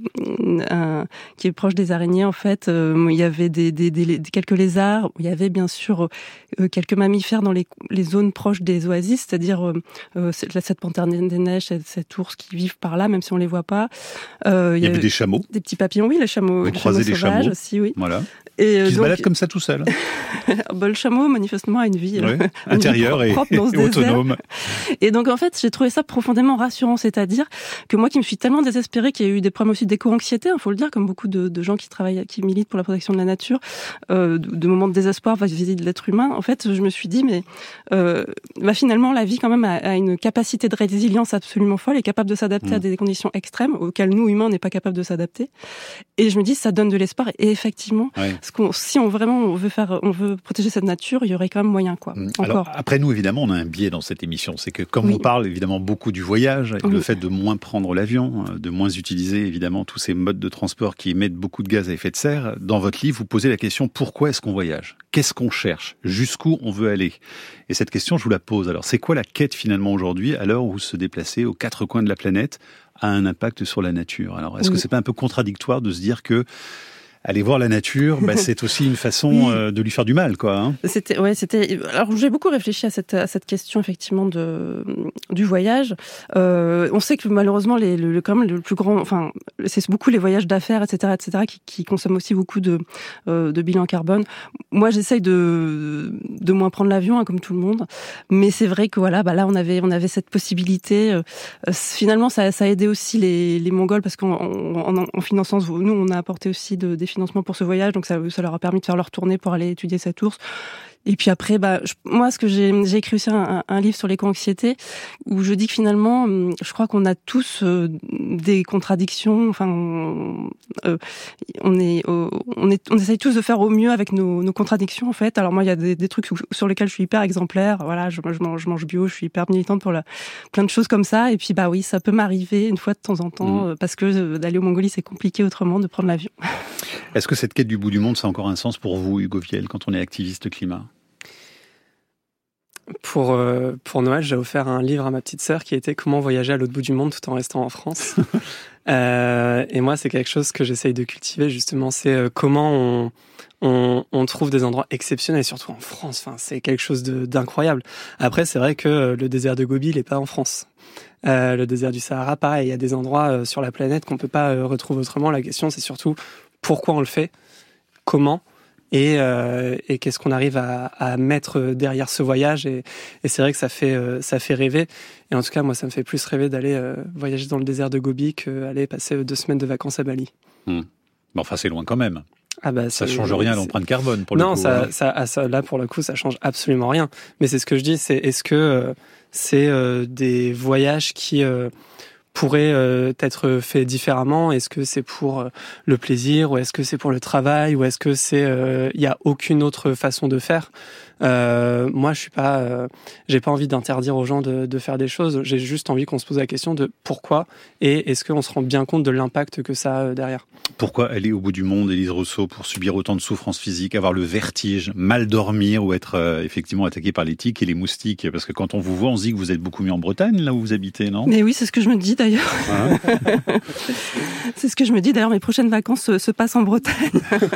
un, qui est proche des araignées en fait. Euh, il y avait des, des, des, des quelques lézards. Il y avait bien sûr euh, quelques mammifères dans les, les zones proches des oasis, c'est-à-dire euh, euh, cette panthère des neiges, cet, cet ours qui vivent par là, même si on les voit pas. Euh, il y, y avait des chameaux. Des petits papillons, oui, les chameaux. Vous les croisez chameaux des sauvages chameaux aussi, oui. Voilà. Et euh, qui se donc, balade comme ça tout seul. bah, le chameau, manifestement, a une vie ouais, euh, intérieure et, propre dans ce et autonome. Et donc, en fait, j'ai trouvé ça profondément rassurant, c'est-à-dire que moi qui me suis tellement désespérée, qu'il y a eu des problèmes aussi d'éco-anxiété, il hein, faut le dire, comme beaucoup de, de gens qui travaillent, qui militent pour la protection de la nature, euh, de, de moments de désespoir vis-à-vis de l'être humain. En fait, je me suis dit, mais euh, bah, finalement, la vie quand même a, a une capacité de résilience absolument folle, est capable de s'adapter mmh. à des conditions extrêmes auxquelles nous, humains, on n'est pas capable de s'adapter. Et je me dis, ça donne de l'espoir. Et effectivement, ouais. ce qu'on, si on vraiment on veut faire, on veut protéger cette nature, il y aurait quand même moyen, quoi. Encore. Alors, après nous, évidemment, on a un biais dans cette émission. C'est que comme oui. on parle évidemment beaucoup du voyage, oui. le fait de moins prendre l'avion, de moins utiliser évidemment tous ces modes de transport qui émettent beaucoup de gaz à effet de serre, dans votre livre, vous posez la question, pourquoi est-ce qu'on voyage ? Qu'est-ce qu'on cherche ? Jusqu'où on veut aller ? Et cette question, je vous la pose. Alors, c'est quoi la quête finalement aujourd'hui, à l'heure où se déplacer aux quatre coins de la planète a un impact sur la nature ? Alors, est-ce oui. que c'est pas un peu contradictoire de se dire que aller voir la nature, bah, c'est aussi une façon oui. euh, de lui faire du mal, quoi. Hein. C'était, ouais, c'était. Alors j'ai beaucoup réfléchi à cette à cette question effectivement de du voyage. Euh, on sait que malheureusement les le, le quand même le plus grand, enfin c'est beaucoup les voyages d'affaires, et cetera, et cetera, qui, qui consomment aussi beaucoup de euh, de bilan carbone. Moi, j'essaye de de moins prendre l'avion, hein, comme tout le monde, mais c'est vrai que voilà, bah là on avait on avait cette possibilité. Euh, finalement, ça ça a aidé aussi les les Mongols parce qu'en en, en, en finançant, nous on a apporté aussi de, des financement pour ce voyage, donc ça, ça leur a permis de faire leur tournée pour aller étudier cette ours. Et puis après, bah, je, moi, ce que j'ai, j'ai écrit aussi un, un livre sur l'éco-anxiété où je dis que finalement, je crois qu'on a tous euh, des contradictions. Enfin, on, euh, on est, euh, on est, on essaye tous de faire au mieux avec nos, nos contradictions en fait. Alors moi, il y a des, des trucs sur lesquels je suis hyper exemplaire. Voilà, je, je, mange, je mange bio, je suis hyper militante pour la, plein de choses comme ça. Et puis bah oui, ça peut m'arriver une fois de temps en temps mmh. parce que euh, d'aller au Mongolie, c'est compliqué autrement de prendre l'avion. Est-ce que cette quête du bout du monde, ça a encore un sens pour vous, Hugo Viel, quand on est activiste climat ? Pour, euh, pour Noël, j'ai offert un livre à ma petite sœur qui était « Comment voyager à l'autre bout du monde tout en restant en France ». euh, et moi, c'est quelque chose que j'essaye de cultiver, justement. C'est euh, comment on, on, on trouve des endroits exceptionnels, surtout en France. Enfin, c'est quelque chose de, d'incroyable. Après, c'est vrai que euh, le désert de Gobi, il n'est pas en France. Euh, le désert du Sahara, pareil. Il y a des endroits euh, sur la planète qu'on ne peut pas euh, retrouver autrement. La question, c'est surtout pourquoi on le fait, comment et, euh, et qu'est-ce qu'on arrive à, à mettre derrière ce voyage. Et, et c'est vrai que ça fait, euh, ça fait rêver. Et en tout cas, moi, ça me fait plus rêver d'aller euh, voyager dans le désert de Gobi qu'aller passer deux semaines de vacances à Bali. Mmh. Mais enfin, c'est loin quand même. Ah bah, ça change rien à l'empreinte carbone pour non, le coup. Non, ça, hein. ça, ça, là, pour le coup, ça change absolument rien. Mais c'est ce que je dis, c'est est-ce que euh, c'est euh, des voyages qui... Euh, pourrait euh, être fait différemment ? Est-ce que c'est pour euh, le plaisir ou est-ce que c'est pour le travail ou est-ce que c'est euh, y a aucune autre façon de faire ? Euh, moi, je suis pas, euh, j'ai pas envie d'interdire aux gens de, de faire des choses. J'ai juste envie qu'on se pose la question de pourquoi et est-ce qu'on se rend bien compte de l'impact que ça a derrière. Pourquoi aller au bout du monde, Élise Rousseau, pour subir autant de souffrances physiques, avoir le vertige, mal dormir ou être euh, effectivement attaqué par les tiques et les moustiques ? Parce que quand on vous voit, on se dit que vous êtes beaucoup mieux en Bretagne, là où vous habitez, non ? Mais oui, c'est ce que je me dis d'ailleurs. Hein ? C'est ce que je me dis. D'ailleurs, mes prochaines vacances se, se passent en Bretagne.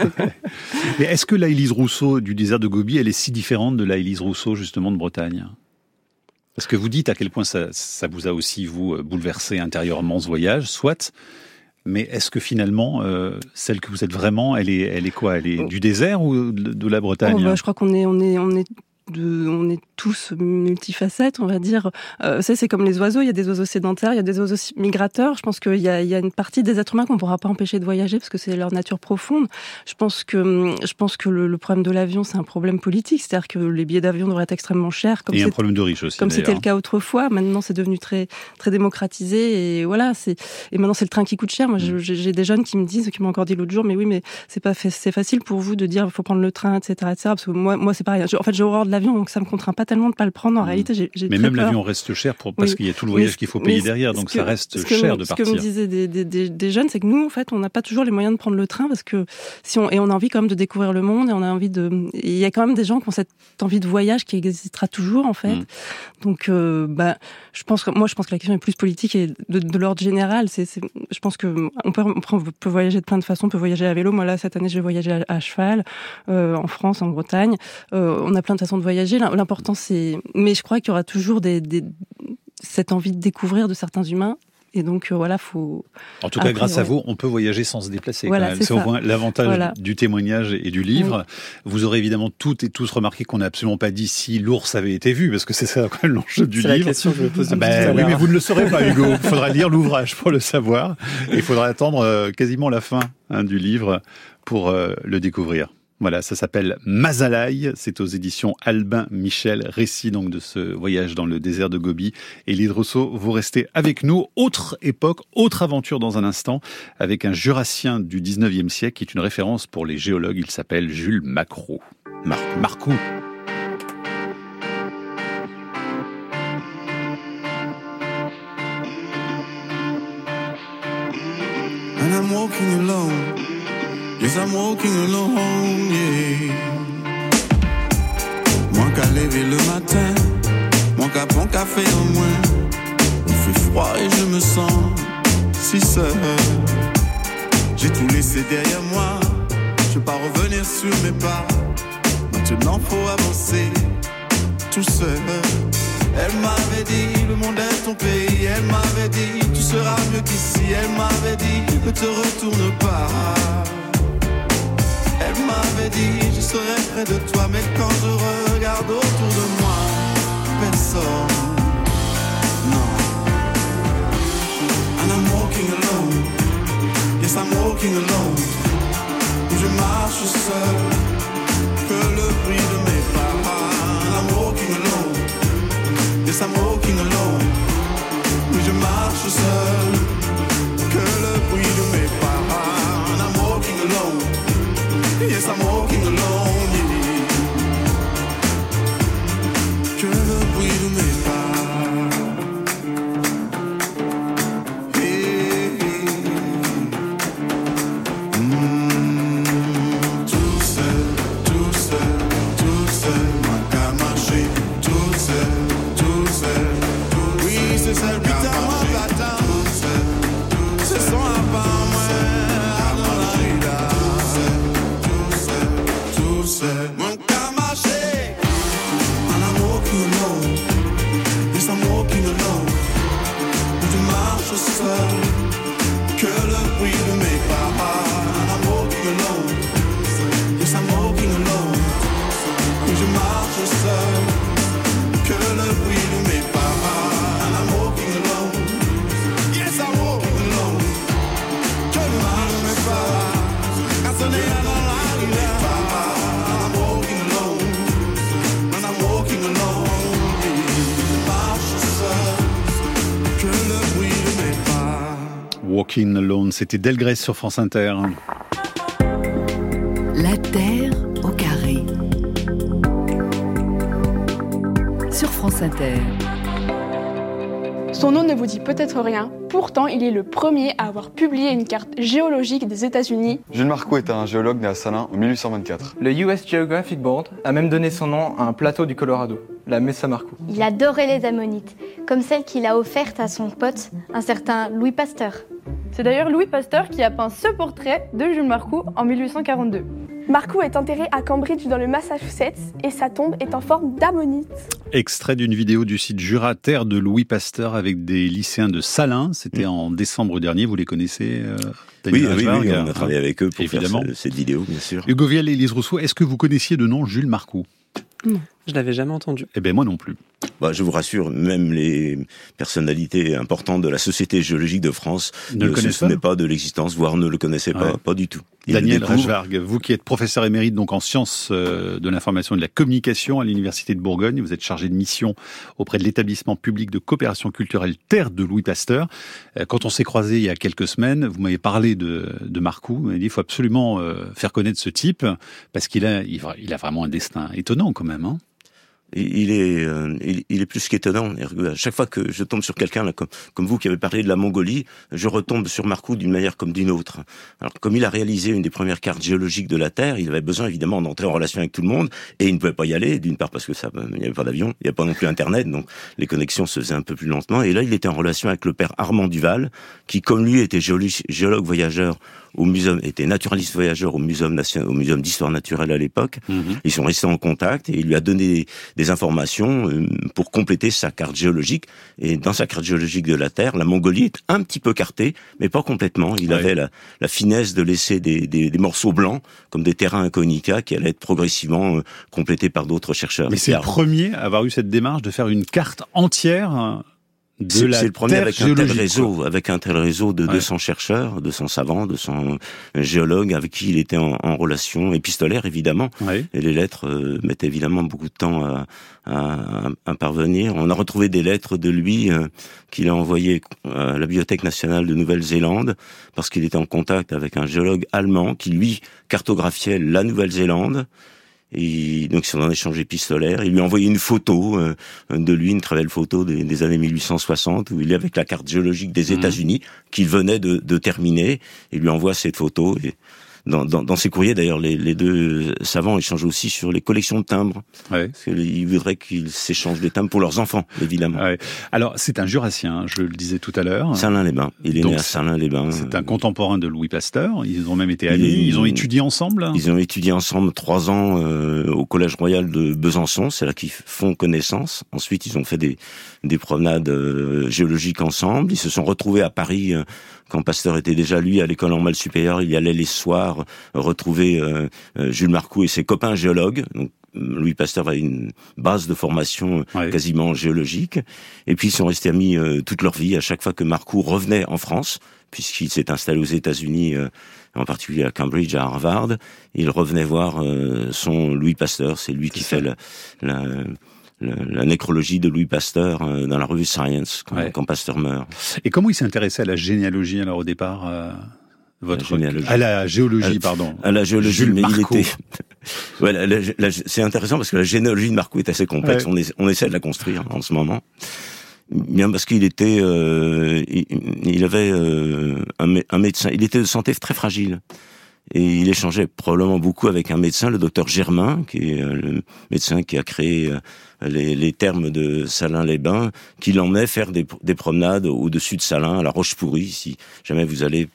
Mais est-ce que la Élise Rousseau du désert de Gobi, elle est si différente de la Élise Rousseau justement de Bretagne ? Parce que vous dites à quel point ça, ça vous a aussi, vous, bouleversé intérieurement ce voyage, soit... Mais est-ce que finalement, euh, celle que vous êtes vraiment, elle est, elle est quoi ? Elle est du désert ou de, de la Bretagne ? Oh bah, je crois qu'on est, on est, on est, de, on est tous multifacettes, on va dire. Euh, ça, c'est comme les oiseaux. Il y a des oiseaux sédentaires, il y a des oiseaux migrateurs. Je pense qu'il y a, il y a une partie des êtres humains qu'on ne pourra pas empêcher de voyager parce que c'est leur nature profonde. Je pense que, je pense que le, le problème de l'avion, c'est un problème politique. C'est-à-dire que les billets d'avion devraient être extrêmement chers. Comme et un problème de riches aussi. Comme d'ailleurs. C'était le cas autrefois. Maintenant, c'est devenu très, très démocratisé. Et voilà, c'est, et maintenant, c'est le train qui coûte cher. Moi, mmh. j'ai, j'ai des jeunes qui me disent, qui m'ont encore dit l'autre jour, mais oui, mais c'est pas, c'est facile pour vous de dire, il faut prendre le train, et cetera, et cetera. Parce que moi, moi, c'est pareil. En fait, j'ai horreur de l'avion, donc ça me contraint pas tellement de pas le prendre. En mmh. réalité, j'ai, j'ai Mais très même peur. l'avion reste cher pour, parce oui. qu'il y a tout le voyage mais, qu'il faut payer derrière, donc que, ça reste que, cher de partir. Ce que me disaient des, des, des, des jeunes, c'est que nous, en fait, on n'a pas toujours les moyens de prendre le train parce que si on, et on a envie quand même de découvrir le monde et on a envie de, il y a quand même des gens qui ont cette envie de voyage qui existera toujours, en fait. Mmh. Donc, euh, bah, je pense que, moi, je pense que la question est plus politique et de, de l'ordre général. C'est, c'est, je pense que on peut, on peut voyager de plein de façons. On peut voyager à vélo. Moi, là, cette année, je vais voyager à, à cheval, euh, en France, en Bretagne. Euh, on a plein de façons de voyager. L'important, c'est, mais je crois qu'il y aura toujours des, des, cette envie de découvrir de certains humains. Et donc, euh, voilà, faut... En tout cas, Après, grâce ouais. à vous, on peut voyager sans se déplacer. Voilà, quand même. C'est, c'est au moins l'avantage voilà. du témoignage et du livre. Oui. Vous aurez évidemment toutes et tous remarqué qu'on n'a absolument pas dit si l'ours avait été vu, parce que c'est ça quand même l'enjeu du c'est livre. C'est la question que je me pose depuis ben, tout à oui, l'heure. mais vous ne le saurez pas, Hugo. Il faudra lire l'ouvrage pour le savoir. Et il faudra attendre euh, quasiment la fin hein, du livre pour euh, le découvrir. Voilà, ça s'appelle Mazalaï, c'est aux éditions Albin Michel, récit donc de ce voyage dans le désert de Gobi. Et Lise Rousseau, vous restez avec nous. Autre époque, autre aventure dans un instant, avec un jurassien du dix-neuvième siècle qui est une référence pour les géologues. Il s'appelle Jules Macrou. Mar- Marcou. And I'm walking alone. Yes, I'm walking alone, yeah. Moins qu'à lever le matin, moins qu'à prendre café au moins. Il fait froid et je me sens si seul. J'ai tout laissé derrière moi, je veux pas revenir sur mes pas. Maintenant faut avancer, tout seul. Elle m'avait dit, le monde est ton pays. Elle m'avait dit, tu seras mieux qu'ici. Elle m'avait dit, ne te retourne pas. Elle m'avait dit, je serai près de toi. Mais quand je regarde autour de moi, personne, non. And I'm walking alone. Yes, I'm walking alone. Je marche seul, que le bruit de mes pas. And I'm walking alone. Yes, I'm walking alone. Je marche seul, que le bruit de mes pas. And I'm walking alone. Yes, I'm walking alone, yeah. Que le bruit de mes pas. Hey, hey. Mm, tout seul, tout seul, tout seul. Moi qu'à marcher, tout seul, tout seul, tout oui, seul. C'est seul, putain, moi battant. Tout seul, c'est son appart, moi. Mon qu'à marcher, and I'm walking alone. Yes, I'm walking alone. Je marche seul, que le bruit de mes pas. And I'm walking alone. Yes, I'm walking alone. Je marche seul, que le bruit de mes pas. And I'm walking alone. Yes, I'm walking alone. Que le bruit de mes pas. À sonner à la Walking Alone, c'était Delgrès sur France Inter. La Terre au carré. Sur France Inter. Son nom ne vous dit peut-être rien, pourtant il est le premier à avoir publié une carte géologique des États-Unis. Jules Marcou est un géologue né à Salins en mille huit cent vingt-quatre. Le U S Geographic Board a même donné son nom à un plateau du Colorado, la Mesa Marcou. Il adorait les ammonites, comme celle qu'il a offerte à son pote, un certain Louis Pasteur. C'est d'ailleurs Louis Pasteur qui a peint ce portrait de Jules Marcou en mille huit cent quarante-deux. Marcou est enterré à Cambridge dans le Massachusetts et sa tombe est en forme d'ammonite. Extrait d'une vidéo du site Jura Terre de Louis Pasteur avec des lycéens de Salins. C'était mmh. en décembre dernier, vous les connaissez euh, oui, oui, oui, on a travaillé avec eux pour évidemment. faire cette vidéo, bien sûr. Hugo Vielle et Lise Rousseau, est-ce que vous connaissiez de nom Jules Marcou ? Non, je l'avais jamais entendu. Eh bien, moi non plus. Bah, je vous rassure, même les personnalités importantes de la Société géologique de France ne, ne se souvenaient pas de l'existence, voire ne le connaissaient ouais. pas, pas du tout. Ils Daniel Rajvarg, vous qui êtes professeur émérite donc en sciences de l'information et de la communication à l'Université de Bourgogne, vous êtes chargé de mission auprès de l'établissement public de coopération culturelle Terre de Louis Pasteur. Quand on s'est croisés il y a quelques semaines, vous m'avez parlé de, de Marcou, vous m'avez dit il faut absolument faire connaître ce type parce qu'il a, il a vraiment un destin étonnant quand même. Hein. il est, euh, il, il est plus qu'étonnant. À chaque fois que je tombe sur quelqu'un là, comme, comme vous qui avez parlé de la Mongolie, je retombe sur Marcoux d'une manière comme d'une autre. Alors, comme il a réalisé une des premières cartes géologiques de la Terre, il avait besoin évidemment d'entrer en relation avec tout le monde, et il ne pouvait pas y aller. D'une part parce que ça, il n'y avait pas d'avion, il n'y avait pas non plus Internet, donc les connexions se faisaient un peu plus lentement. Et là, il était en relation avec le père Armand Duval, qui, comme lui, était géologue, géologue voyageur au muséum, était naturaliste voyageur au muséum national, au muséum d'histoire naturelle à l'époque. Mmh. Ils sont restés en contact et il lui a donné des, des informations pour compléter sa carte géologique. Et dans sa carte géologique de la Terre, la Mongolie est un petit peu cartée, mais pas complètement. Il ouais. avait la, la finesse de laisser des, des, des morceaux blancs, comme des terrains incognita, qui allaient être progressivement complétés par d'autres chercheurs. Mais c'est le premier à avoir eu cette démarche de faire une carte entière de c'est, la c'est le premier avec un tel réseau, quoi. avec un tel réseau de ouais. deux cents chercheurs, deux cents savants, deux cents géologues avec qui il était en, en relation épistolaire évidemment. Ouais. Et les lettres euh, mettaient évidemment beaucoup de temps à, à, à parvenir. On a retrouvé des lettres de lui euh, qu'il a envoyées à la Bibliothèque nationale de Nouvelle-Zélande parce qu'il était en contact avec un géologue allemand qui lui cartographiait la Nouvelle-Zélande. Et donc ils sont en échange épistolaire. Il lui a envoyé une photo euh, de lui, une très belle photo des, des années mille huit cent soixante, où il est avec la carte géologique des mmh. États-Unis qu'il venait de, de terminer. Il lui envoie cette photo. Et dans, dans, dans ses courriers, d'ailleurs, les, les deux savants échangent aussi sur les collections de timbres. Ouais. Parce qu'ils voudraient qu'ils s'échangent des timbres pour leurs enfants, évidemment. Ouais. Alors, c'est un Jurassien, je le disais tout à l'heure. Salins-les-Bains. Il est donc, né à Salins-les-Bains. C'est un contemporain de Louis Pasteur. Ils ont même été amis. Ils, ils ont étudié ensemble. Ils ont étudié ensemble trois ans euh, au Collège Royal de Besançon. C'est là qu'ils font connaissance. Ensuite, ils ont fait des, des promenades euh, géologiques ensemble. Ils se sont retrouvés à Paris euh, quand Pasteur était déjà, lui, à l'école normale supérieure. Il y allait les soirs retrouver euh, euh, Jules Marcoux et ses copains géologues. Donc, Louis Pasteur avait une base de formation ouais. quasiment géologique. Et puis, ils sont restés amis euh, toute leur vie. À chaque fois que Marcoux revenait en France, puisqu'il s'est installé aux États-Unis, euh, en particulier à Cambridge, à Harvard, il revenait voir euh, son Louis Pasteur. C'est lui C'est qui ça. fait la... la La, la nécrologie de Louis Pasteur euh, dans la revue Science quand, ouais. quand Pasteur meurt. Et comment il s'est intéressé à la généalogie alors au départ euh, votre la généalogie. À la géologie, à, pardon. À la géologie, Jules mais Marcoux. il était. ouais, la, la, la, c'est intéressant parce que la généalogie de Marcoux est assez complexe. Ouais. On, est, on essaie de la construire en ce moment. Bien parce qu'il était, euh, il, il avait euh, un, un médecin. Il était de santé très fragile. Et il échangeait probablement beaucoup avec un médecin, le docteur Germain, qui est le médecin qui a créé les, les thermes de Salins-les-Bains, qui l'emmenait faire des, des promenades au-dessus de Salins, à la Roche-Pourrie, si jamais vous allez...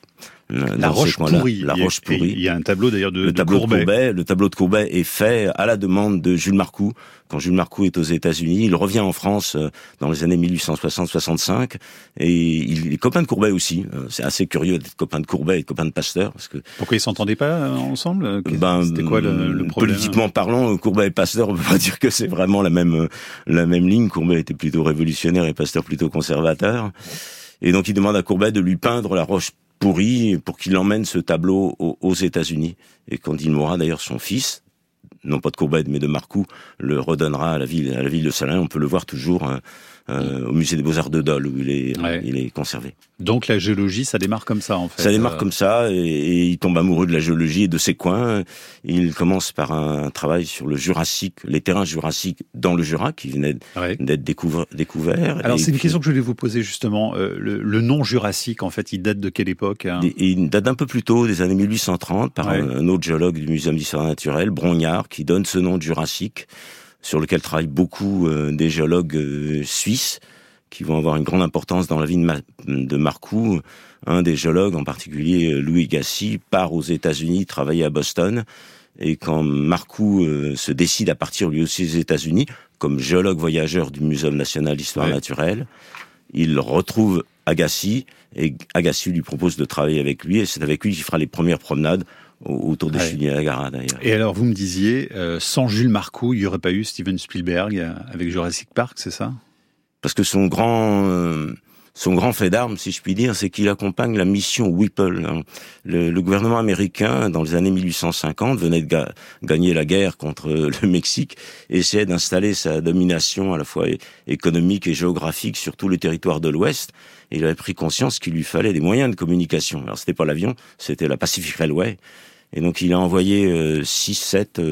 La Roche-Pourrie. La Roche-Pourrie. Il y a un tableau d'ailleurs de, le de tableau Courbet. De Courbet. Le tableau de Courbet est fait à la demande de Jules Marcoux. Quand Jules Marcoux est aux États-Unis, il revient en France dans les années mille huit cent soixante soixante-cinq et il est copain de Courbet aussi. C'est assez curieux d'être copain de Courbet et copain de Pasteur parce que. Pourquoi ils s'entendaient pas ensemble? Ben, c'était quoi le, le problème? Politiquement parlant, Courbet et Pasteur, on peut pas dire que c'est vraiment la même la même ligne. Courbet était plutôt révolutionnaire et Pasteur plutôt conservateur. Et donc il demande à Courbet de lui peindre la roche pourri pour qu'il emmène ce tableau aux, aux États-Unis. Et quand il mourra, d'ailleurs, son fils, non pas de Courbet, mais de Marcoux, le redonnera à la ville, à la ville de Salins. On peut le voir toujours euh, euh, au musée des Beaux-Arts de Dole, où il est, ouais. il est conservé. Donc la géologie, ça démarre comme ça, en fait. Ça démarre euh... comme ça, et, et il tombe amoureux de la géologie et de ses coins. Il commence par un travail sur le Jurassique, les terrains jurassiques dans le Jura, qui venaient ouais. d'être découvert, découverts. Alors c'est puis... une question que je voulais vous poser justement. Euh, le, le nom Jurassique, en fait, il date de quelle époque hein et, Il date d'un peu plus tôt, des années mille huit cent trente, par ouais. un, un autre géologue du Muséum d'histoire naturelle, Brognard, qui donne ce nom de Jurassique, sur lequel travaillent beaucoup euh, des géologues euh, suisses, qui vont avoir une grande importance dans la vie de, Ma- de Marcoux. Un des géologues, en particulier Louis Agassiz, part aux États-Unis travailler à Boston. Et quand Marcoux euh, se décide à partir lui aussi aux États-Unis, comme géologue voyageur du Muséum national d'histoire ouais. naturelle, il retrouve Agassiz, et Agassiz lui propose de travailler avec lui, et c'est avec lui qu'il fera les premières promenades autour des ouais. chutes du Niagara, d'ailleurs. Et alors, vous me disiez, euh, sans Jules Marcoux, il n'y aurait pas eu Steven Spielberg avec Jurassic Park, c'est ça? Parce que son grand, euh, son grand fait d'armes, si je puis dire, c'est qu'il accompagne la mission Whipple. Le, le gouvernement américain, dans les années mille huit cent cinquante, venait de ga- gagner la guerre contre le Mexique et essayait d'installer sa domination à la fois économique et géographique sur tous les territoires de l'Ouest. Et il avait pris conscience qu'il lui fallait des moyens de communication. Alors, c'était pas l'avion, c'était la Pacific Railway. Et donc, il a envoyé euh, six, sept euh,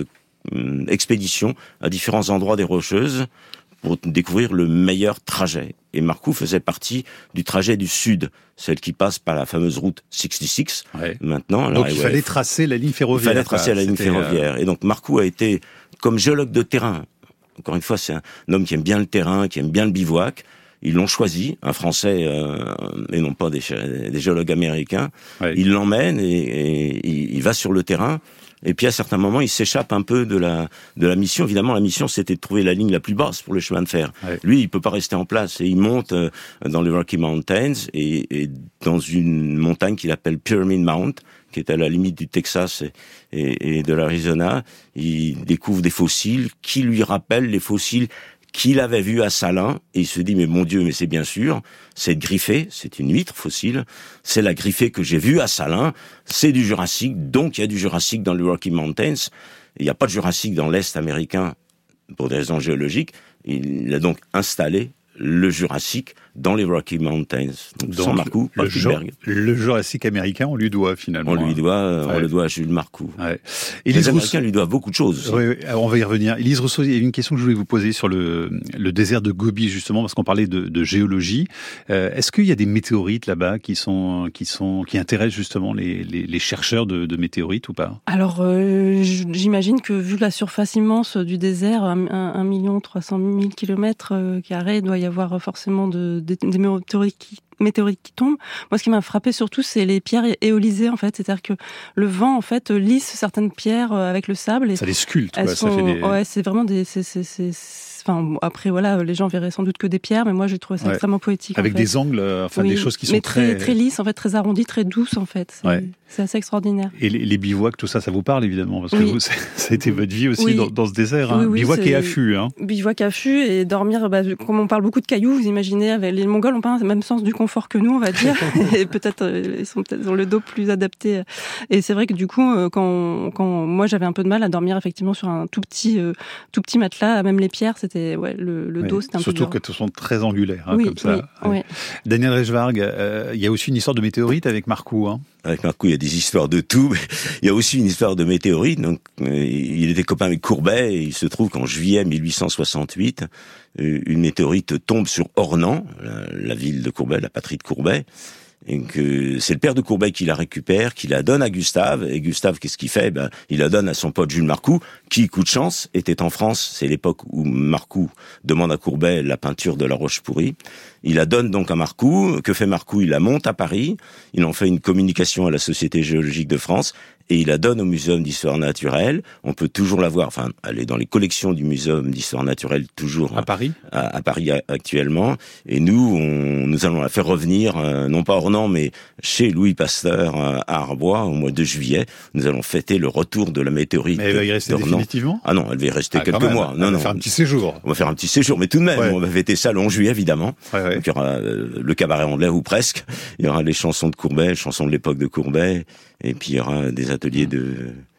euh, expéditions à différents endroits des Rocheuses pour découvrir le meilleur trajet. Et Marcoux faisait partie du trajet du Sud, celle qui passe par la fameuse route soixante-six, ouais. maintenant. Donc il ouais, fallait tracer la ligne ferroviaire. Il fallait tracer la ligne ferroviaire. Euh... Et donc Marcoux a été, comme géologue de terrain, encore une fois, c'est un homme qui aime bien le terrain, qui aime bien le bivouac. Ils l'ont choisi, un Français, euh, et non pas des, des géologues américains. Ouais. Il l'emmène et, et, et il va sur le terrain. Et puis à certains moments, il s'échappe un peu de la de la mission. Évidemment, la mission, c'était de trouver la ligne la plus basse pour le chemin de fer. Ouais. Lui, il peut pas rester en place et il monte euh, dans les Rocky Mountains et, et dans une montagne qu'il appelle Pyramid Mount, qui est à la limite du Texas et, et, et de l'Arizona. Il découvre des fossiles qui lui rappellent les fossiles qu'il avait vu à Salins, et il se dit, mais mon Dieu, mais c'est bien sûr, cette griffée, c'est une huître fossile, c'est la griffée que j'ai vue à Salins, c'est du Jurassique, donc il y a du Jurassique dans les Rocky Mountains, il n'y a pas de Jurassique dans l'Est américain, pour des raisons géologiques, il a donc installé le Jurassique dans les Rocky Mountains. Donc, donc sans Marcoux, le, Spielberg. Le Jurassique américain, on lui doit finalement. On lui doit, ouais. on le doit à Jules Marcoux. Ouais. Et les Américains Rousseau... lui doivent beaucoup de choses. Oui, oui, on va y revenir. Élise Rousseau, il y a une question que je voulais vous poser sur le, le désert de Gobi, justement, parce qu'on parlait de, de géologie. Euh, est-ce qu'il y a des météorites là-bas qui sont, qui sont, qui intéressent justement les, les, les chercheurs de, de météorites ou pas? Alors, euh, j'imagine que vu la surface immense du désert, un million trois cent mille kilomètres carrés, il doit y avoir forcément de, de, des météorites qui, météorites qui tombent. Moi, ce qui m'a frappé surtout, c'est les pierres éolisées, en fait. C'est-à-dire que le vent, en fait, lisse certaines pierres avec le sable. Et ça les sculpte, quoi. Sont, ça fait des... Ouais, c'est vraiment des... C'est, c'est, c'est... Enfin, bon, après, voilà, les gens verraient sans doute que des pierres, mais moi, j'ai trouvé ça ouais. extrêmement poétique. Avec en fait. des angles, enfin, oui, des choses qui sont mais très... très... très lisses, en fait, très arrondies, très douces, en fait. C'est, ouais. c'est assez extraordinaire. Et les, les bivouacs, tout ça, ça vous parle, évidemment, parce que oui. vous, ça a été votre vie aussi oui. dans, dans ce désert. Hein. Oui, oui, bivouac c'est... et affût. Hein. Bivouac, affût, et dormir, bah, comme on parle beaucoup de cailloux, vous imaginez, avec les Mongols n'ont pas le même sens du confort que nous, on va dire. Et peut-être, ils sont peut-être dans le dos plus adaptés. Et c'est vrai que du coup, quand, quand moi, j'avais un peu de mal à dormir, effectivement, sur un tout petit, euh, tout petit matelas, même les pierres, c'était, ouais, le, le oui. dos, c'était un Surtout peu dur. que ce sont très angulaires, hein, oui, comme ça. Oui, oui. Daniel Reichswarg, euh, il y a aussi une histoire de météorite avec Marcoux, hein. Avec Marcoux, il y a des histoires de tout, mais il y a aussi une histoire de météorite. Donc, euh, il était copain avec Courbet, et il se trouve qu'en juillet mille huit cent soixante-huit, euh, une météorite tombe sur Ornans, la, la ville de Courbet, la patrie de Courbet, et que c'est le père de Courbet qui la récupère, qui la donne à Gustave, et Gustave, qu'est-ce qu'il fait? Ben, il la donne à son pote Jules Marcoux, qui, coup de chance, était en France. C'est l'époque où Marcoux demande à Courbet la peinture de La Roche-Pourrie. Il la donne donc à Marcoux. Que fait Marcoux? Il la monte à Paris. Il en fait une communication à la Société géologique de France et il la donne au Muséum d'histoire naturelle. On peut toujours la voir. Enfin, elle est dans les collections du Muséum d'histoire naturelle toujours à Paris. À, à Paris actuellement. Et nous, on, nous allons la faire revenir, euh, non pas à Ornans, mais chez Louis Pasteur à Arbois au mois de juillet. Nous allons fêter le retour de la météorite. Mais elle va y rester définitivement? Ah non, elle va y rester ah, quelques mois. On non, va non. faire un petit séjour. On va faire un petit séjour, mais tout de même, ouais. on va fêter ça le onze juillet évidemment. Ouais, ouais. Donc il y aura euh, le cabaret anglais ou presque. Il y aura les chansons de Courbet, les chansons de l'époque de Courbet, et puis il y aura des ateliers de,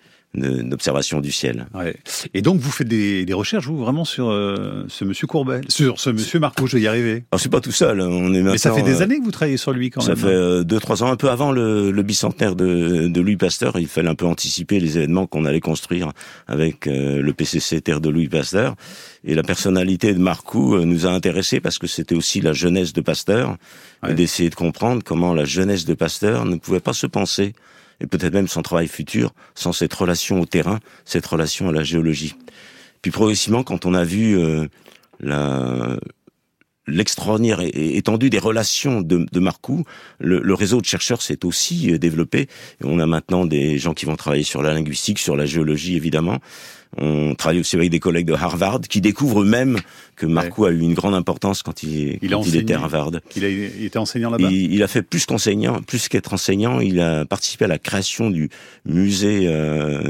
de d'observation du ciel. Ouais. Et donc vous faites des, des recherches vous vraiment sur euh, ce monsieur Courbet, sur ce monsieur Marcoux, je vais y arriver. Alors c'est pas tout seul, on est mais ça fait des années que vous travaillez sur lui quand ça même. Ça fait euh, deux trois ans, un peu avant le, le bicentenaire de, de Louis Pasteur. Il fallait un peu anticiper les événements qu'on allait construire avec euh, le P C C Terre de Louis Pasteur. Et la personnalité de Marcoux euh, nous a intéressés parce que c'était aussi la jeunesse de Pasteur, ouais. et d'essayer de comprendre comment la jeunesse de Pasteur ne pouvait pas se penser, et peut-être même son travail futur, sans cette relation au terrain, cette relation à la géologie. Puis progressivement, quand on a vu euh, la... l'extraordinaire étendue des relations de, de Marcoux, le, le réseau de chercheurs s'est aussi développé. Et on a maintenant des gens qui vont travailler sur la linguistique, sur la géologie évidemment. On travaille aussi avec des collègues de Harvard qui découvrent eux-mêmes que Marcoux ouais. a eu une grande importance quand il, il, quand enseigné, il était à Harvard. Il a il était enseignant là-bas. Il, il a fait plus qu'enseignant, plus qu'être enseignant, il a participé à la création du musée, euh,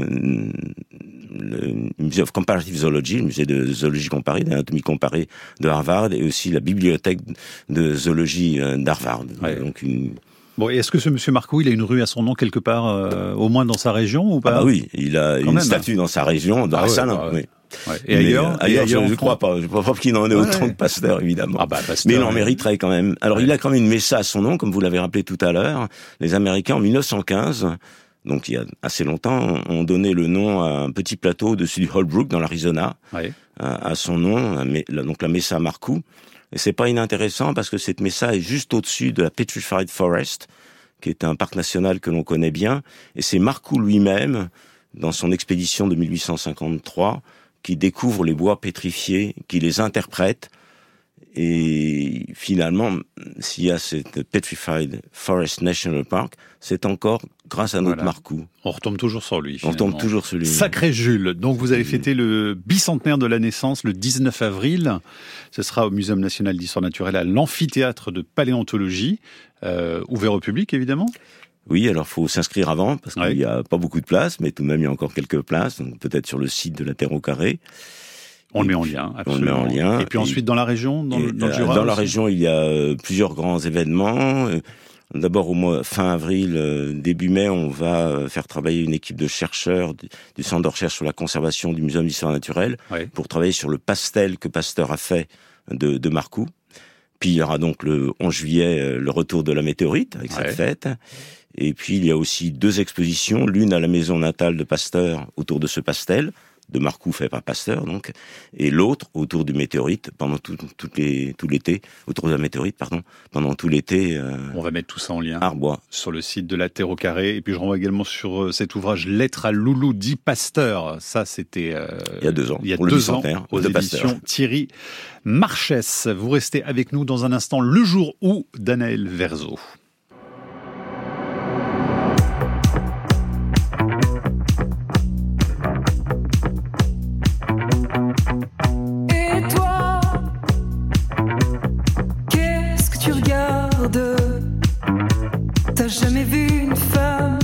le Museum of Comparative Zoology, le musée de zoologie comparée, d'anatomie comparée de Harvard, et aussi la bibliothèque de zoologie d'Harvard. Ouais. Donc une Bon, et est-ce que ce monsieur Marcoux, il a une rue à son nom quelque part, euh, au moins dans sa région ou pas? Ah bah oui, il a Quand une même, statue hein. dans sa région, dans ah Salins, ouais, bah, oui. Ouais. Et, ailleurs, mais, ailleurs, et ailleurs, je ne crois pas. Je ne crois pas qu'il en ait ouais, autant ouais. que Pasteur, évidemment. Ah bah, Pasteur, mais il en ouais. mériterait quand même. Alors, ouais. il a quand même une messa à son nom, comme vous l'avez rappelé tout à l'heure. Les Américains, en mille neuf cent quinze, donc il y a assez longtemps, ont donné le nom à un petit plateau au-dessus du Holbrook dans l'Arizona, ouais. à, à son nom, donc la Mesa Marcoux. Et c'est pas inintéressant parce que cette Mesa est juste au-dessus de la Petrified Forest, qui est un parc national que l'on connaît bien. Et c'est Marcoux lui-même, dans son expédition de mille huit cent cinquante-trois, qui découvre les bois pétrifiés, qui les interprète. Et finalement, s'il y a cette Petrified Forest National Park, c'est encore grâce à notre voilà. Marcoux. On retombe toujours sur lui. Finalement. On retombe toujours sur lui. Sacré Jules. Donc vous avez fêté le bicentenaire de la naissance le dix-neuf avril. Ce sera au Muséum national d'histoire naturelle à l'amphithéâtre de paléontologie, euh, ouvert au public évidemment. Oui, alors faut s'inscrire avant parce qu'il n'y a pas beaucoup de places, mais tout de même il y a encore quelques places, donc peut-être sur le site de la Terre au carré. On le met en lien, absolument. On le met en lien. Et puis ensuite, dans la région, dans, le, dans le Jura Dans la aussi. région, il y a plusieurs grands événements. D'abord, au mois fin avril, début mai, on va faire travailler une équipe de chercheurs du Centre de recherche sur la conservation du Muséum d'histoire naturelle ouais. pour travailler sur le pastel que Pasteur a fait de, de Marcoux. Puis il y aura donc le onze juillet, le retour de la météorite avec ouais. cette fête. Et puis il y a aussi deux expositions, l'une à la maison natale de Pasteur autour de ce pastel, de Marcoux fait par Pasteur, donc, et l'autre autour du météorite pendant tout, tout, les, tout l'été, autour de la météorite, pardon, pendant tout l'été. Euh, On va mettre tout ça en lien Arbois. Sur le site de la Terre au carré. Et puis je renvoie également sur euh, cet ouvrage Lettre à Loulou dit Pasteur. Ça, c'était euh, il y a deux ans. Il y a deux ans aux éditions Thierry Marchès. Vous restez avec nous dans un instant. Le jour où d'Anaël Verzo. T'as jamais vu une femme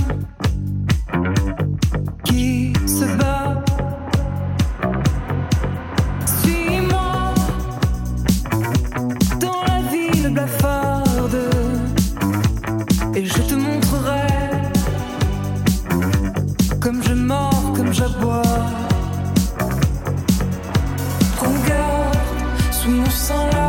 qui se bat? Suis-moi dans la ville blafarde et je te montrerai comme je mords, comme j'aboie. Prends garde sous mon sang là.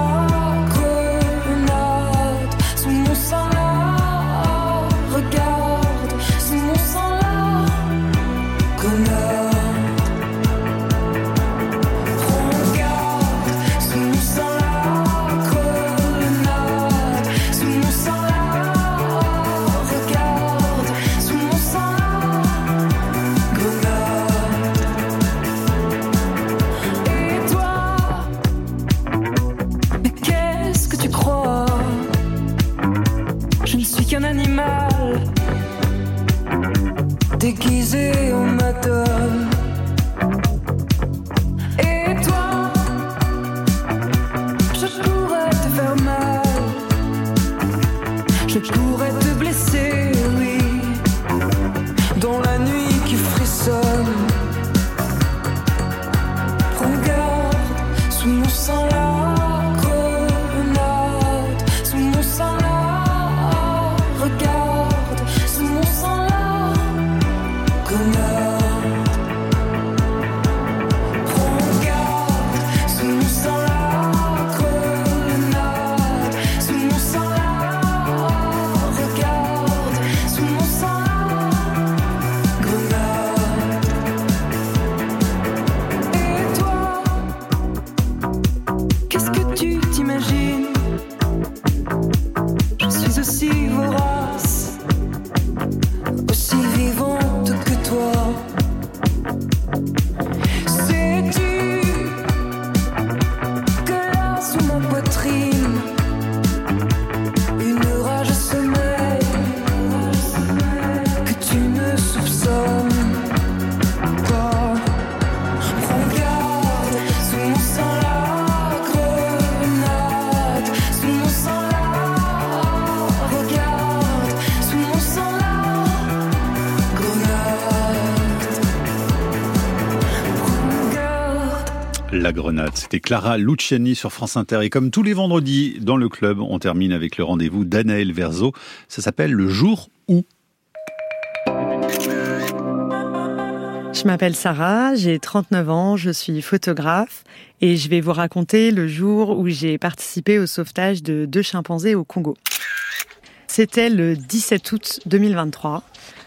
Déguisé en madone. Et toi, je pourrais te faire mal, je pourrais te blesser, oui, dans la nuit qui frissonne. Prends garde, sous mon sang la grenade, sous mon sang la regarde, sous mon sang la La Grenade, c'était Clara Luciani sur France Inter. Et comme tous les vendredis dans le club, on termine avec le rendez-vous d'Anaël Verzo. Ça s'appelle Le jour où. Je m'appelle Sarah, j'ai trente-neuf ans, je suis photographe et je vais vous raconter le jour où j'ai participé au sauvetage de deux chimpanzés au Congo. C'était le dix-sept août deux mille vingt-trois.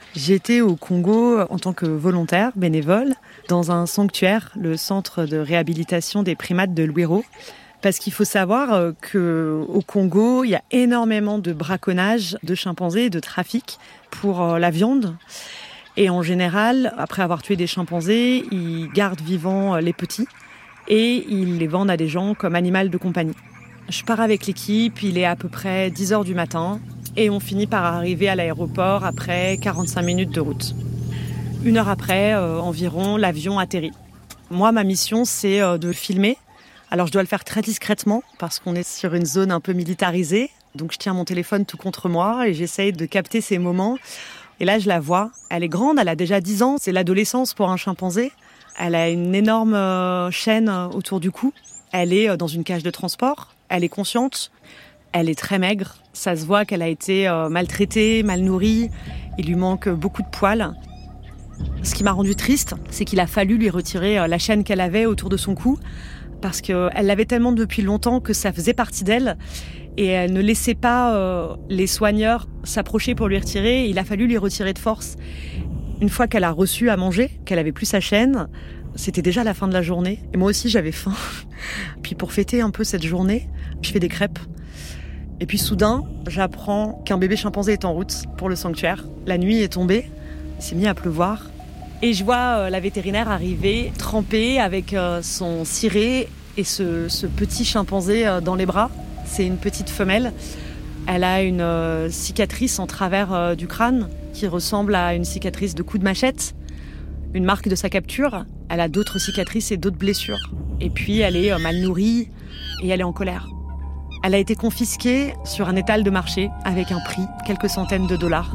J'étais au Congo en tant que volontaire, bénévole, dans un sanctuaire, le centre de réhabilitation des primates de Lwiro. Parce qu'il faut savoir qu'au Congo, il y a énormément de braconnage de chimpanzés et de trafic pour la viande. Et en général, après avoir tué des chimpanzés, ils gardent vivants les petits et ils les vendent à des gens comme animal de compagnie. Je pars avec l'équipe, il est à peu près dix heures du matin et on finit par arriver à l'aéroport après quarante-cinq minutes de route. Une heure après, euh, environ, l'avion atterrit. Moi, ma mission, c'est euh, de filmer. Alors, je dois le faire très discrètement parce qu'on est sur une zone un peu militarisée. Donc, je tiens mon téléphone tout contre moi et j'essaye de capter ces moments. Et là, je la vois. Elle est grande, elle a déjà dix ans. C'est l'adolescence pour un chimpanzé. Elle a une énorme euh, chaîne autour du cou. Elle est euh, dans une cage de transport. Elle est consciente. Elle est très maigre. Ça se voit qu'elle a été euh, maltraitée, mal nourrie. Il lui manque beaucoup de poils. Ce qui m'a rendu triste, c'est qu'il a fallu lui retirer euh, la chaîne qu'elle avait autour de son cou. Parce qu'elle l'avait tellement depuis longtemps que ça faisait partie d'elle. Et elle ne laissait pas euh, les soigneurs s'approcher pour lui retirer. Il a fallu lui retirer de force. Une fois qu'elle a reçu à manger, qu'elle avait plus sa chaîne, c'était déjà la fin de la journée. Et moi aussi, j'avais faim. Puis pour fêter un peu cette journée, je fais des crêpes. Et puis soudain, j'apprends qu'un bébé chimpanzé est en route pour le sanctuaire. La nuit est tombée, il s'est mis à pleuvoir. Et je vois euh, la vétérinaire arriver, trempée avec euh, son ciré et ce, ce petit chimpanzé euh, dans les bras. C'est une petite femelle. Elle a une euh, cicatrice en travers euh, du crâne qui ressemble à une cicatrice de coup de machette, une marque de sa capture. Elle a d'autres cicatrices et d'autres blessures. Et puis elle est euh, mal nourrie et elle est en colère. Elle a été confisquée sur un étal de marché avec un prix, quelques centaines de dollars.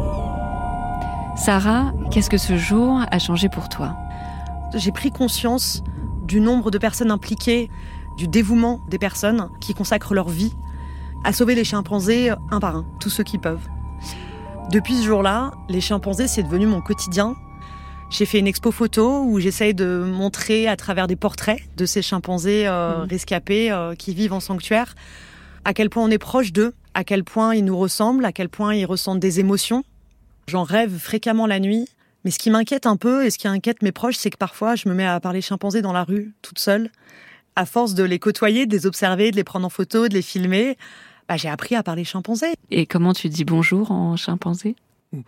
Sarah, qu'est-ce que ce jour a changé pour toi ? J'ai pris conscience du nombre de personnes impliquées, du dévouement des personnes qui consacrent leur vie à sauver les chimpanzés un par un, tous ceux qui peuvent. Depuis ce jour-là, les chimpanzés, c'est devenu mon quotidien. J'ai fait une expo photo où j'essaye de montrer à travers des portraits de ces chimpanzés euh, mmh. rescapés euh, qui vivent en sanctuaire à quel point on est proche d'eux, à quel point ils nous ressemblent, à quel point ils ressentent des émotions. J'en rêve fréquemment la nuit, mais ce qui m'inquiète un peu et ce qui inquiète mes proches, c'est que parfois je me mets à parler chimpanzés dans la rue, toute seule. À force de les côtoyer, de les observer, de les prendre en photo, de les filmer, bah, j'ai appris à parler chimpanzé. Et comment tu dis bonjour en chimpanzé ?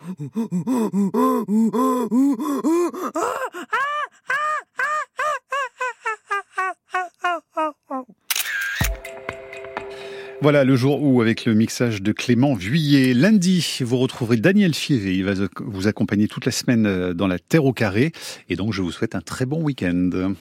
Voilà le jour où, avec le mixage de Clément Vuillet. Lundi, vous retrouverez Daniel Fievé. Il va vous accompagner toute la semaine dans la Terre au carré. Et donc, je vous souhaite un très bon week-end.